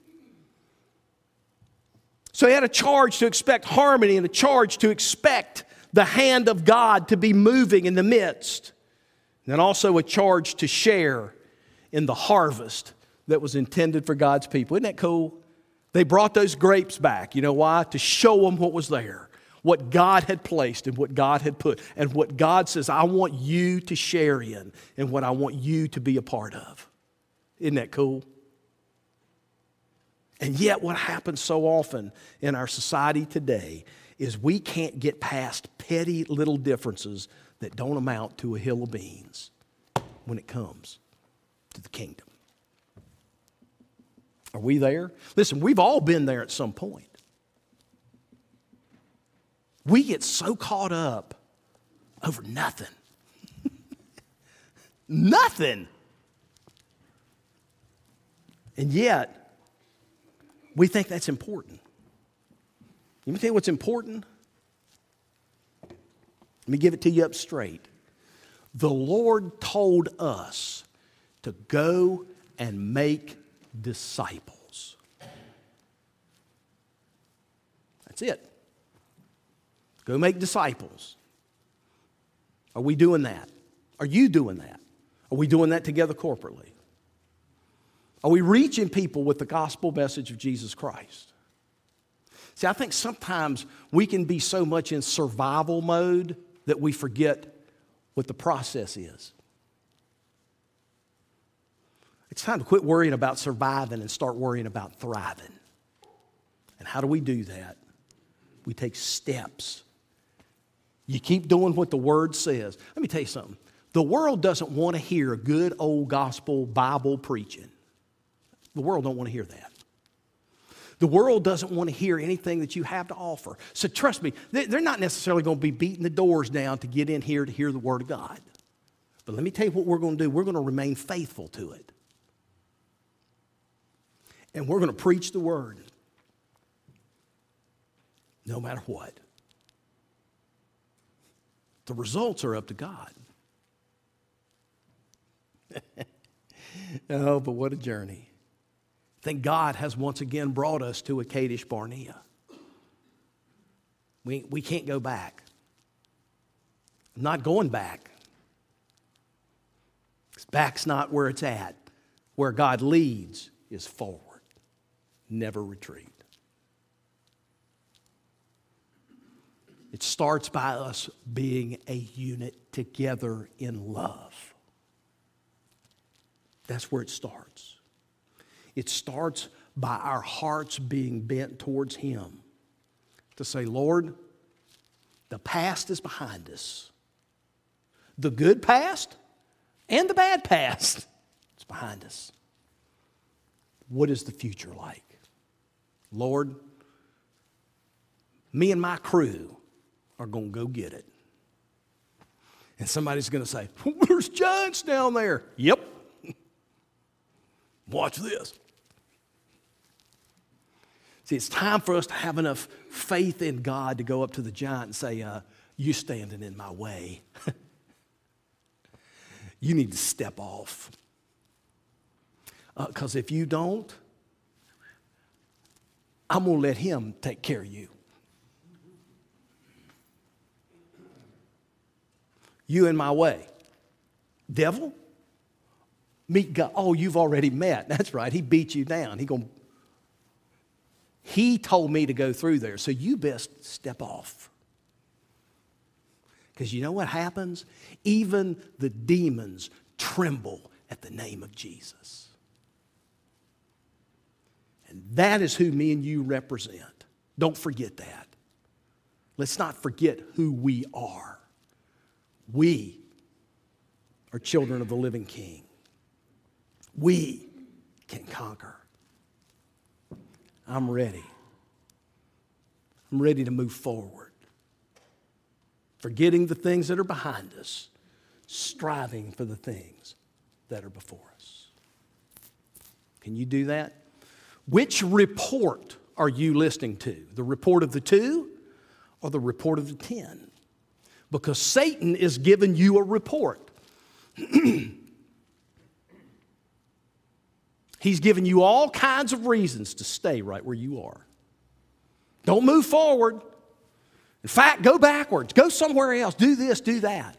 So he had a charge to expect harmony and a charge to expect the hand of God to be moving in the midst. And then also a charge to share in the harvest that was intended for God's people. Isn't that cool? They brought those grapes back. You know why? To show them what was there. What God had placed and what God had put. And what God says, I want you to share in. And what I want you to be a part of. Isn't that cool? And yet what happens so often in our society today is we can't get past petty little differences that don't amount to a hill of beans when it comes to the kingdom. Are we there? Listen, we've all been there at some point. We get so caught up over nothing. Nothing. And yet, we think that's important. Let me tell you what's important. Let me give it to you up straight. The Lord told us to go and make disciples. That's it. Go make disciples. Are we doing that? Are you doing that? Are we doing that together corporately? Are we reaching people with the gospel message of Jesus Christ? See, I think sometimes we can be so much in survival mode that we forget what the process is. It's time to quit worrying about surviving and start worrying about thriving. And how do we do that? We take steps. You keep doing what the Word says. Let me tell you something. The world doesn't want to hear good old gospel Bible preaching. The world don't want to hear that. The world doesn't want to hear anything that you have to offer. So trust me, they're not necessarily going to be beating the doors down to get in here to hear the Word of God. But let me tell you what we're going to do. We're going to remain faithful to it. And we're going to preach the Word no matter what. The results are up to God. Oh, but what a journey. I think God has once again brought us to a Kadesh Barnea. We, we can't go back. I'm not going back. Back's not where it's at. Where God leads is forward. Never retreat. It starts by us being a unit together in love. That's where it starts. It starts by our hearts being bent towards Him. To say, Lord, the past is behind us. The good past and the bad past is behind us. What is the future like? Lord, me and my crew are going to go get it. And somebody's going to say, there's giants down there. Yep. Watch this. See, it's time for us to have enough faith in God to go up to the giant and say, uh, you standing in my way. You need to step off. Because uh, if you don't, I'm going to let him take care of you. You in my way. Devil, meet God. Oh, you've already met. That's right. He beat you down. He going He told me to go through there, so you best step off. Because you know what happens? Even the demons tremble at the name of Jesus. And that is who me and you represent. Don't forget that. Let's not forget who we are. We are children of the living King. We can conquer. I'm ready. I'm ready to move forward. Forgetting the things that are behind us, striving for the things that are before us. Can you do that? Which report are you listening to? The report of the two or the report of the ten? Because Satan is giving you a report. He's giving you all kinds of reasons to stay right where you are. Don't move forward. In fact, go backwards. Go somewhere else. Do this, do that.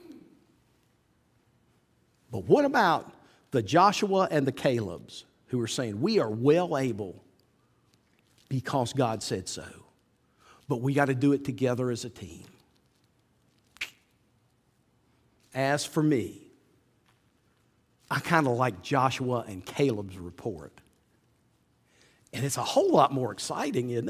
But what about the Joshua and the Calebs who are saying, we are well able because God said so. But we got to do it together as a team. As for me, I kind of like Joshua and Caleb's report. And it's a whole lot more exciting, isn't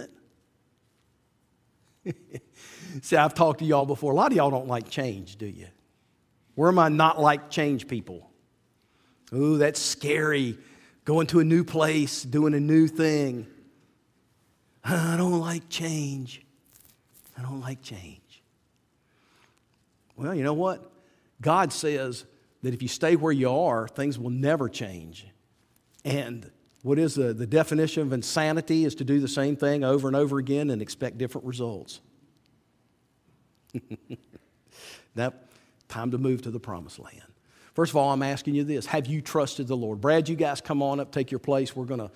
it? See, I've talked to y'all before. A lot of y'all don't like change, do you? Where am I not like change people? Ooh, that's scary. Going to a new place, doing a new thing. I don't like change. I don't like change. Well, you know what? God says that if you stay where you are, things will never change. And what is the, the definition of insanity is to do the same thing over and over again and expect different results. That time to move to the promised land. First of all, I'm asking you this. Have you trusted the Lord? Brad, you guys come on up, take your place. We're going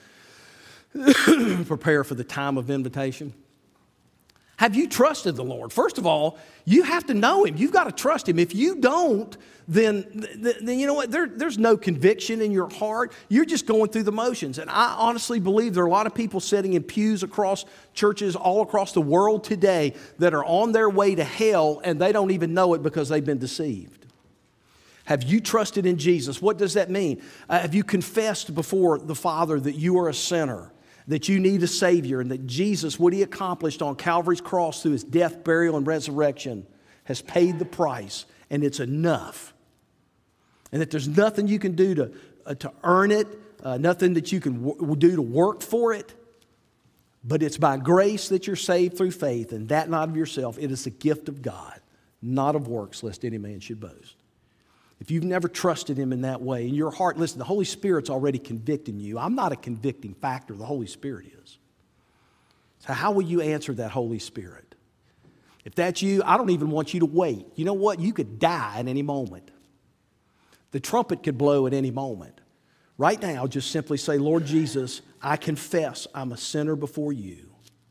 to prepare for the time of invitation. Have you trusted the Lord? First of all, you have to know Him. You've got to trust Him. If you don't, then, then you know what? There, there's no conviction in your heart. You're just going through the motions. And I honestly believe there are a lot of people sitting in pews across churches all across the world today that are on their way to hell, and they don't even know it because they've been deceived. Have you trusted in Jesus? What does that mean? Uh, have you confessed before the Father that you are a sinner, that you need a Savior, and that Jesus, what He accomplished on Calvary's cross through His death, burial, and resurrection has paid the price, and it's enough. And that there's nothing you can do to, uh, to earn it, uh, nothing that you can w- do to work for it, but it's by grace that you're saved through faith, and that not of yourself. It is the gift of God, not of works, lest any man should boast. If you've never trusted Him in that way, in your heart, listen, the Holy Spirit's already convicting you. I'm not a convicting factor. The Holy Spirit is. So how will you answer that Holy Spirit? If that's you, I don't even want you to wait. You know what? You could die at any moment. The trumpet could blow at any moment. Right now, just simply say, Lord Jesus, I confess I'm a sinner before you.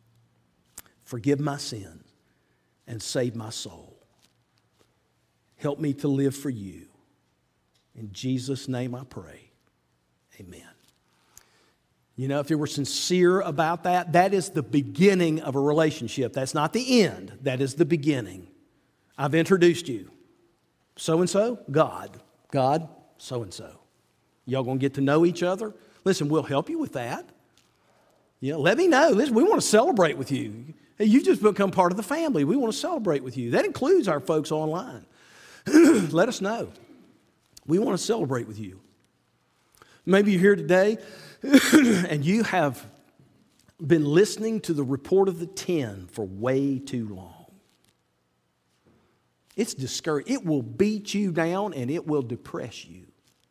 Forgive my sins and save my soul. Help me to live for you. In Jesus' name I pray. Amen. You know, if you were sincere about that, that is the beginning of a relationship. That's not the end. That is the beginning. I've introduced you. So-and-so, God. God, so-and-so. Y'all going to get to know each other? Listen, we'll help you with that. You know, let me know. Listen, we want to celebrate with you. Hey, you've just become part of the family. We want to celebrate with you. That includes our folks online. Let us know. We want to celebrate with you. Maybe you're here today and you have been listening to the report of the ten for way too long. It's discouraging. It will beat you down and it will depress you.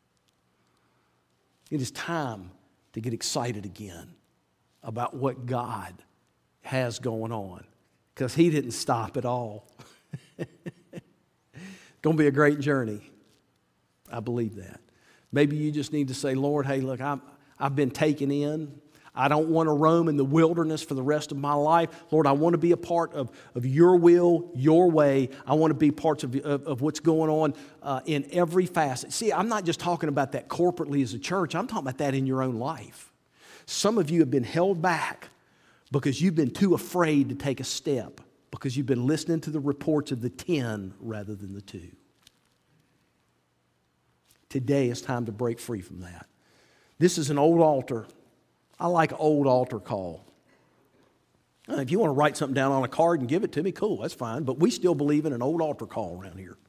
It is time to get excited again about what God has going on, because He didn't stop at all. It's going to be a great journey. I believe that. Maybe you just need to say, Lord, hey, look, I'm, I've been taken in. I don't want to roam in the wilderness for the rest of my life. Lord, I want to be a part of, of your will, your way. I want to be parts of, of, of what's going on uh, in every facet. See, I'm not just talking about that corporately as a church. I'm talking about that in your own life. Some of you have been held back because you've been too afraid to take a step, because you've been listening to the reports of the ten rather than the two. Today is time to break free from that. This is an old altar. I like old altar call. If you want to write something down on a card and give it to me, cool, that's fine. But we still believe in an old altar call around here.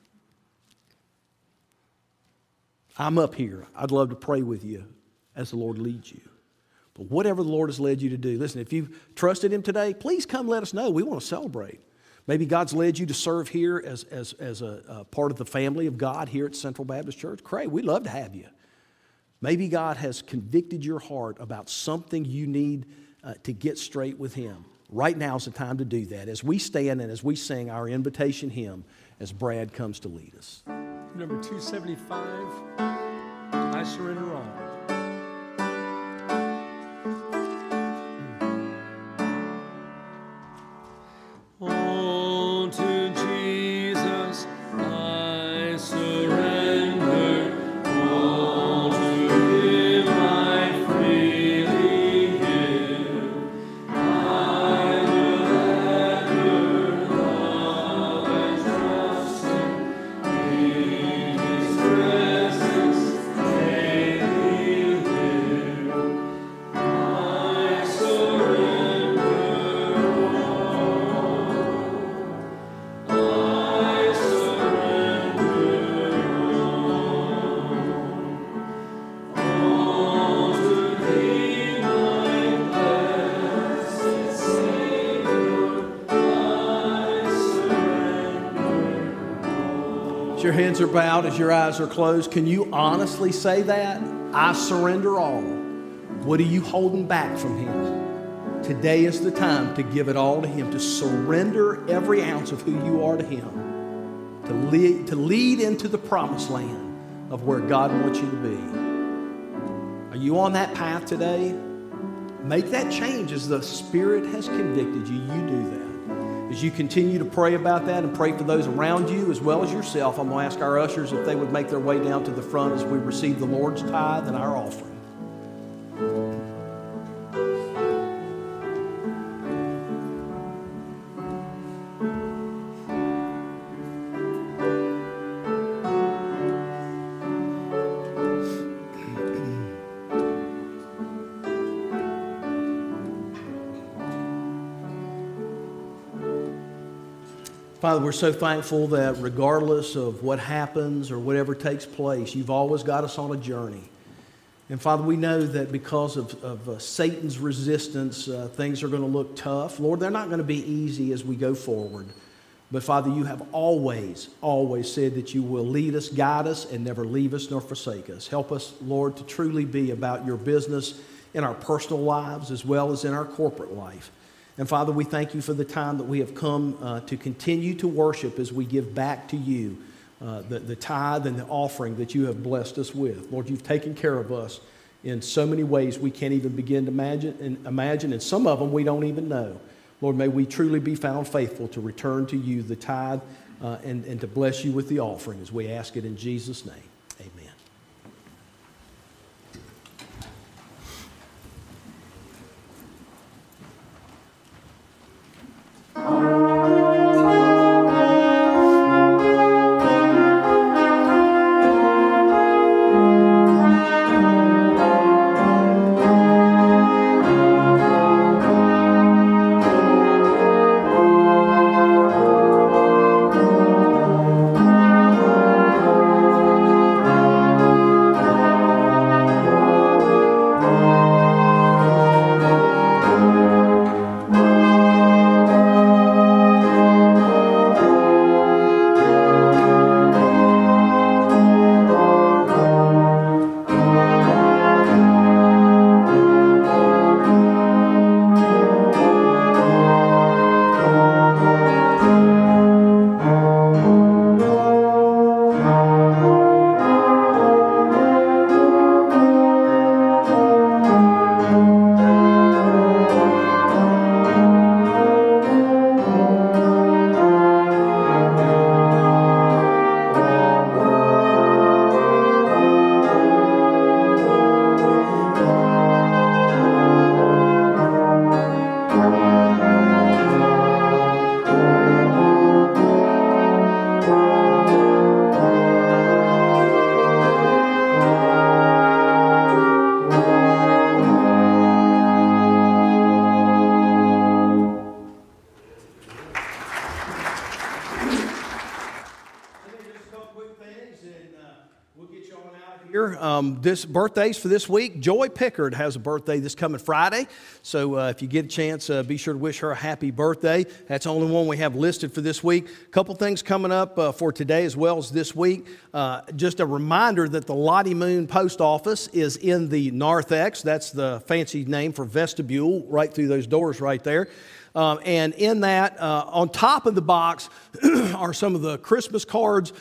I'm up here. I'd love to pray with you as the Lord leads you. But whatever the Lord has led you to do, listen, if you've trusted Him today, please come let us know. We want to celebrate. Maybe God's led you to serve here as, as, as a, a part of the family of God here at Central Baptist Church. Great, we'd love to have you. Maybe God has convicted your heart about something you need uh, to get straight with Him. Right now is the time to do that as we stand and as we sing our invitation hymn as Brad comes to lead us.
Number two seventy-five, I Surrender All.
Your heads are bowed as your eyes are closed. Can you honestly say that? I surrender all. What are you holding back from Him? Today is the time to give it all to Him, to surrender every ounce of who you are to Him, to lead, to lead into the promised land of where God wants you to be. Are you on that path today? Make that change as the Spirit has convicted you. You do that. As you continue to pray about that and pray for those around you as well as yourself, I'm going to ask our ushers if they would make their way down to the front as we receive the Lord's tithe and our offering. Father, we're so thankful that regardless of what happens or whatever takes place, you've always got us on a journey. And Father, we know that because of, of uh, Satan's resistance, uh, things are going to look tough. Lord, they're not going to be easy as we go forward. But Father, you have always, always said that you will lead us, guide us, and never leave us nor forsake us. Help us, Lord, to truly be about your business in our personal lives as well as in our corporate life. And Father, we thank you for the time that we have come uh, to continue to worship as we give back to you uh, the, the tithe and the offering that you have blessed us with. Lord, you've taken care of us in so many ways we can't even begin to imagine, and imagine, and some of them we don't even know. Lord, may we truly be found faithful to return to you the tithe uh, and, and to bless you with the offering as we ask it in Jesus' name. Amen. Um, this birthdays for this week. Joy Pickard has a birthday this coming Friday. So uh, if you get a chance, uh, be sure to wish her a happy birthday. That's the only one we have listed for this week. A couple things coming up uh, for today as well as this week. Uh, just a reminder that the Lottie Moon Post Office is in the narthex. That's the fancy name for vestibule, right through those doors right there. Um, and in that, uh, on top of the box are some of the Christmas cards.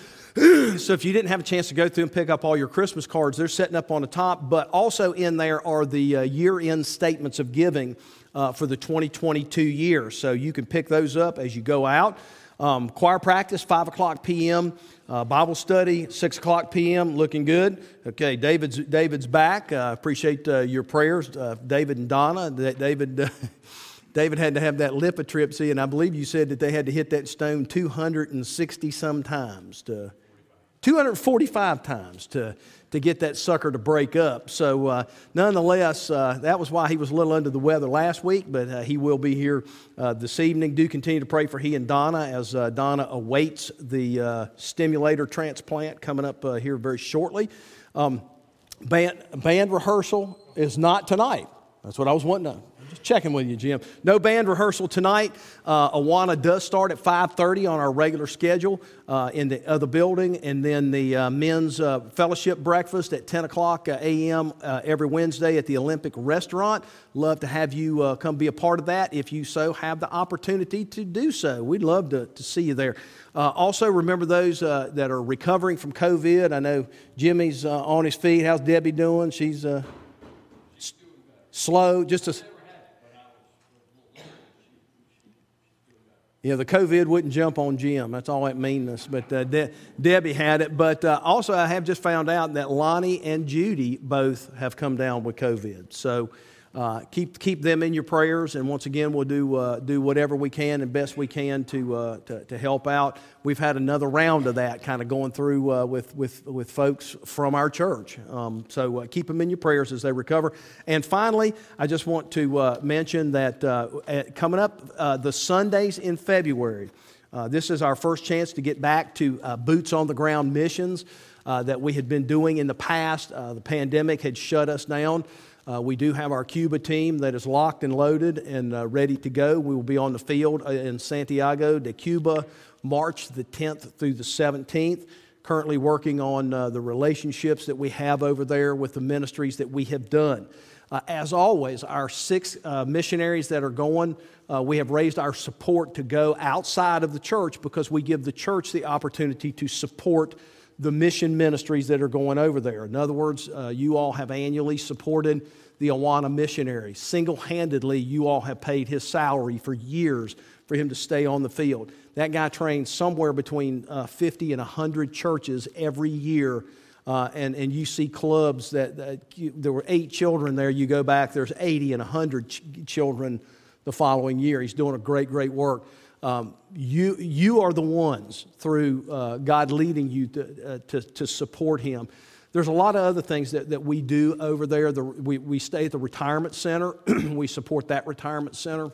So if you didn't have a chance to go through and pick up all your Christmas cards, they're setting up on the top. But also in there are the uh, year-end statements of giving uh, for the twenty twenty-two year. So you can pick those up as you go out. Um, choir practice, five o'clock p.m. Uh, Bible study, six o'clock p.m. Looking good. Okay, David's David's back. Uh, appreciate uh, your prayers, uh, David and Donna. David... Uh, David had to have that lithotripsy, and I believe you said that they had to hit that stone two hundred sixty some times, to two hundred forty-five times to, to get that sucker to break up. So uh, nonetheless, uh, that was why he was a little under the weather last week, but uh, he will be here uh, this evening. Do continue to pray for he and Donna as uh, Donna awaits the uh, stimulator transplant coming up uh, here very shortly. Um, band, band rehearsal is not tonight. That's what I was wanting to checking with you, Jim. No band rehearsal tonight. Uh, Awana does start at five thirty on our regular schedule uh, in the other building, and then the uh, men's uh, fellowship breakfast at ten o'clock a m Uh, every Wednesday at the Olympic Restaurant. Love to have you uh, come be a part of that if you so have the opportunity to do so. We'd love to, to see you there. Uh, also, remember those uh, that are recovering from COVID. I know Jimmy's uh, on his feet. How's Debbie doing? She's uh, s- slow, just a... Yeah, the COVID wouldn't jump on Jim. That's all that meanness. But uh, De- Debbie had it. But uh, also, I have just found out that Lonnie and Judy both have come down with COVID. So uh, keep keep them in your prayers. And once again, we'll do uh, do whatever we can and best we can to uh, to, to help out. We've had another round of that kind of going through uh, with with with folks from our church. Um, so uh, keep them in your prayers as they recover. And finally, I just want to uh, mention that uh, at, coming up uh, the Sundays in February, uh, this is our first chance to get back to uh, boots on the ground missions uh, that we had been doing in the past. Uh, the pandemic had shut us down. Uh, we do have our Cuba team that is locked and loaded and uh, ready to go. We will be on the field in Santiago de Cuba, March the tenth through the seventeenth. Currently working on uh, the relationships that we have over there with the ministries that we have done. Uh, as always, our six uh, missionaries that are going, uh, we have raised our support to go outside of the church because we give the church the opportunity to support the mission ministries that are going over there. In other words, uh, you all have annually supported the Awana missionary. Single-handedly, you all have paid his salary for years for him to stay on the field. That guy trains somewhere between uh, fifty and one hundred churches every year. Uh, and, and you see clubs that, that you, there were eight children there. You go back, there's eighty and one hundred ch- children the following year. He's doing a great, great work. Um, you you are the ones through uh, God leading you to, uh, to to support him. There's a lot of other things that, that we do over there. The, we we stay at the retirement center. We support that retirement center.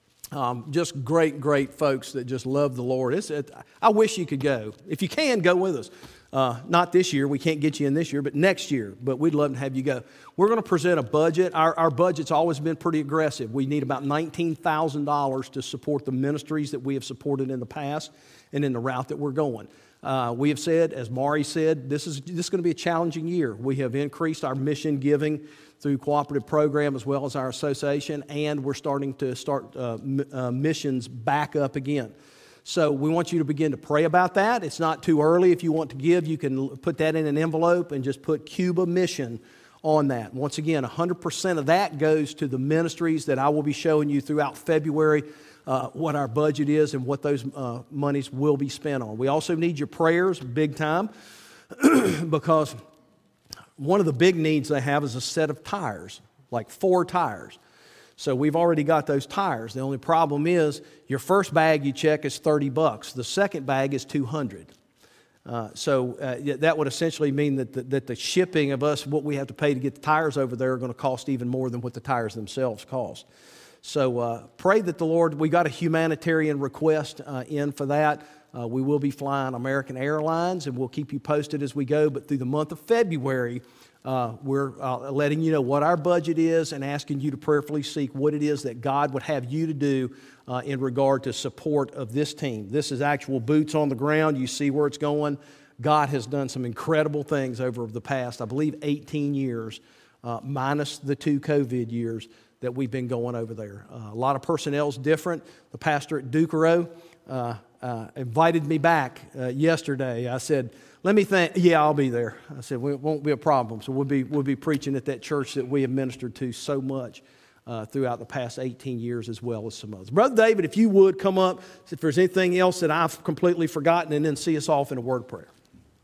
Um, just great, great folks that just love the Lord. It's, it, I wish you could go. If you can, go with us. Uh, not this year. We can't get you in this year, but next year. But we'd love to have you go. We're going to present a budget. Our, our budget's always been pretty aggressive. We need about nineteen thousand dollars to support the ministries that we have supported in the past and in the route that we're going. Uh, we have said, as Mari said, this is, this is going to be a challenging year. We have increased our mission giving through cooperative program as well as our association, and we're starting to start uh, m- uh, missions back up again. So we want you to begin to pray about that. It's not too early. If you want to give, you can put that in an envelope and just put Cuba Mission on that. Once again, one hundred percent of that goes to the ministries that I will be showing you throughout February, uh, what our budget is and what those uh, monies will be spent on. We also need your prayers big time because one of the big needs they have is a set of tires, like four tires. So we've already got those tires. The only problem is your first bag you check is thirty bucks. The second bag is two hundred. Uh, so uh, that would essentially mean that the, that the shipping of us, what we have to pay to get the tires over there, are going to cost even more than what the tires themselves cost. So uh, pray that the Lord, we got a humanitarian request uh, in for that. Uh, we will be flying American Airlines, and we'll keep you posted as we go. But through the month of February, Uh, we're uh, letting you know what our budget is and asking you to prayerfully seek what it is that God would have you to do uh, in regard to support of this team. This is actual boots on the ground. You see where it's going. God has done some incredible things over the past, I believe, eighteen years, uh, minus the two COVID years that we've been going over there. Uh, a lot of personnel is different. The pastor at Ducaro uh, uh, invited me back uh, yesterday. I said, let me think, yeah, I'll be there. I said, well, it won't be a problem. So we'll be, we'll be preaching at that church that we have ministered to so much uh, throughout the past eighteen years as well as some others. Brother David, if you would come up, if there's anything else that I've completely forgotten, and then see us off in a word of prayer.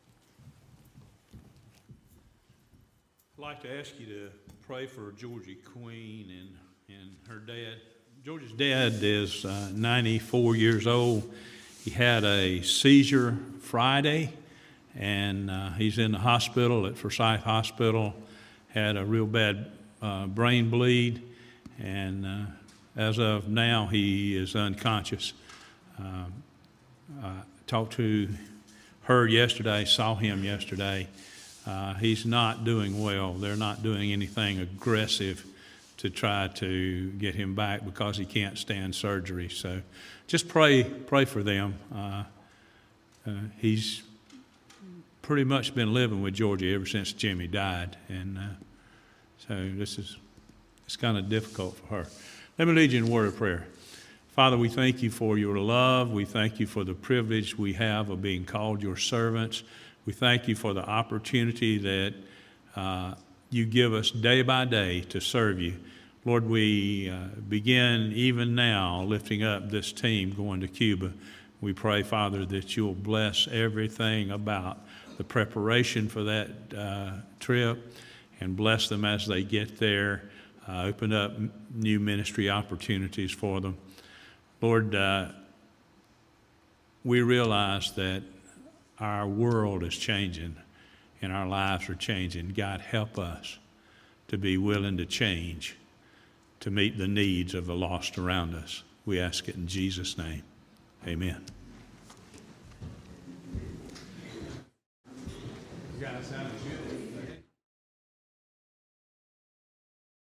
I'd like to ask you to pray for Georgie Queen and, and her dad. Georgie's dad is uh, ninety-four years old. He had a seizure Friday, and uh, he's in the hospital at Forsyth Hospital, had a real bad uh, brain bleed, and uh, as of now, he is unconscious. Uh, I talked to her yesterday, saw him yesterday. Uh, he's not doing well. They're not doing anything aggressive to try to get him back because he can't stand surgery. So just pray, pray for them. Uh, uh, he's pretty much been living with Georgie ever since Jimmy died, and uh, so this is it's kind of difficult for her. Let me lead you in a word of prayer. Father, we thank you for your love. We thank you for the privilege we have of being called your servants. We thank you for the opportunity that uh, you give us day by day to serve you. Lord, we uh, begin even now lifting up this team going to Cuba. We pray, Father, that you'll bless everything about the preparation for that uh, trip and bless them as they get there. Uh, open up new ministry opportunities for them. Lord, uh, we realize that our world is changing and our lives are changing. God, help us to be willing to change to meet the needs of the lost around us. We ask it in Jesus' name. Amen. You guys sound good.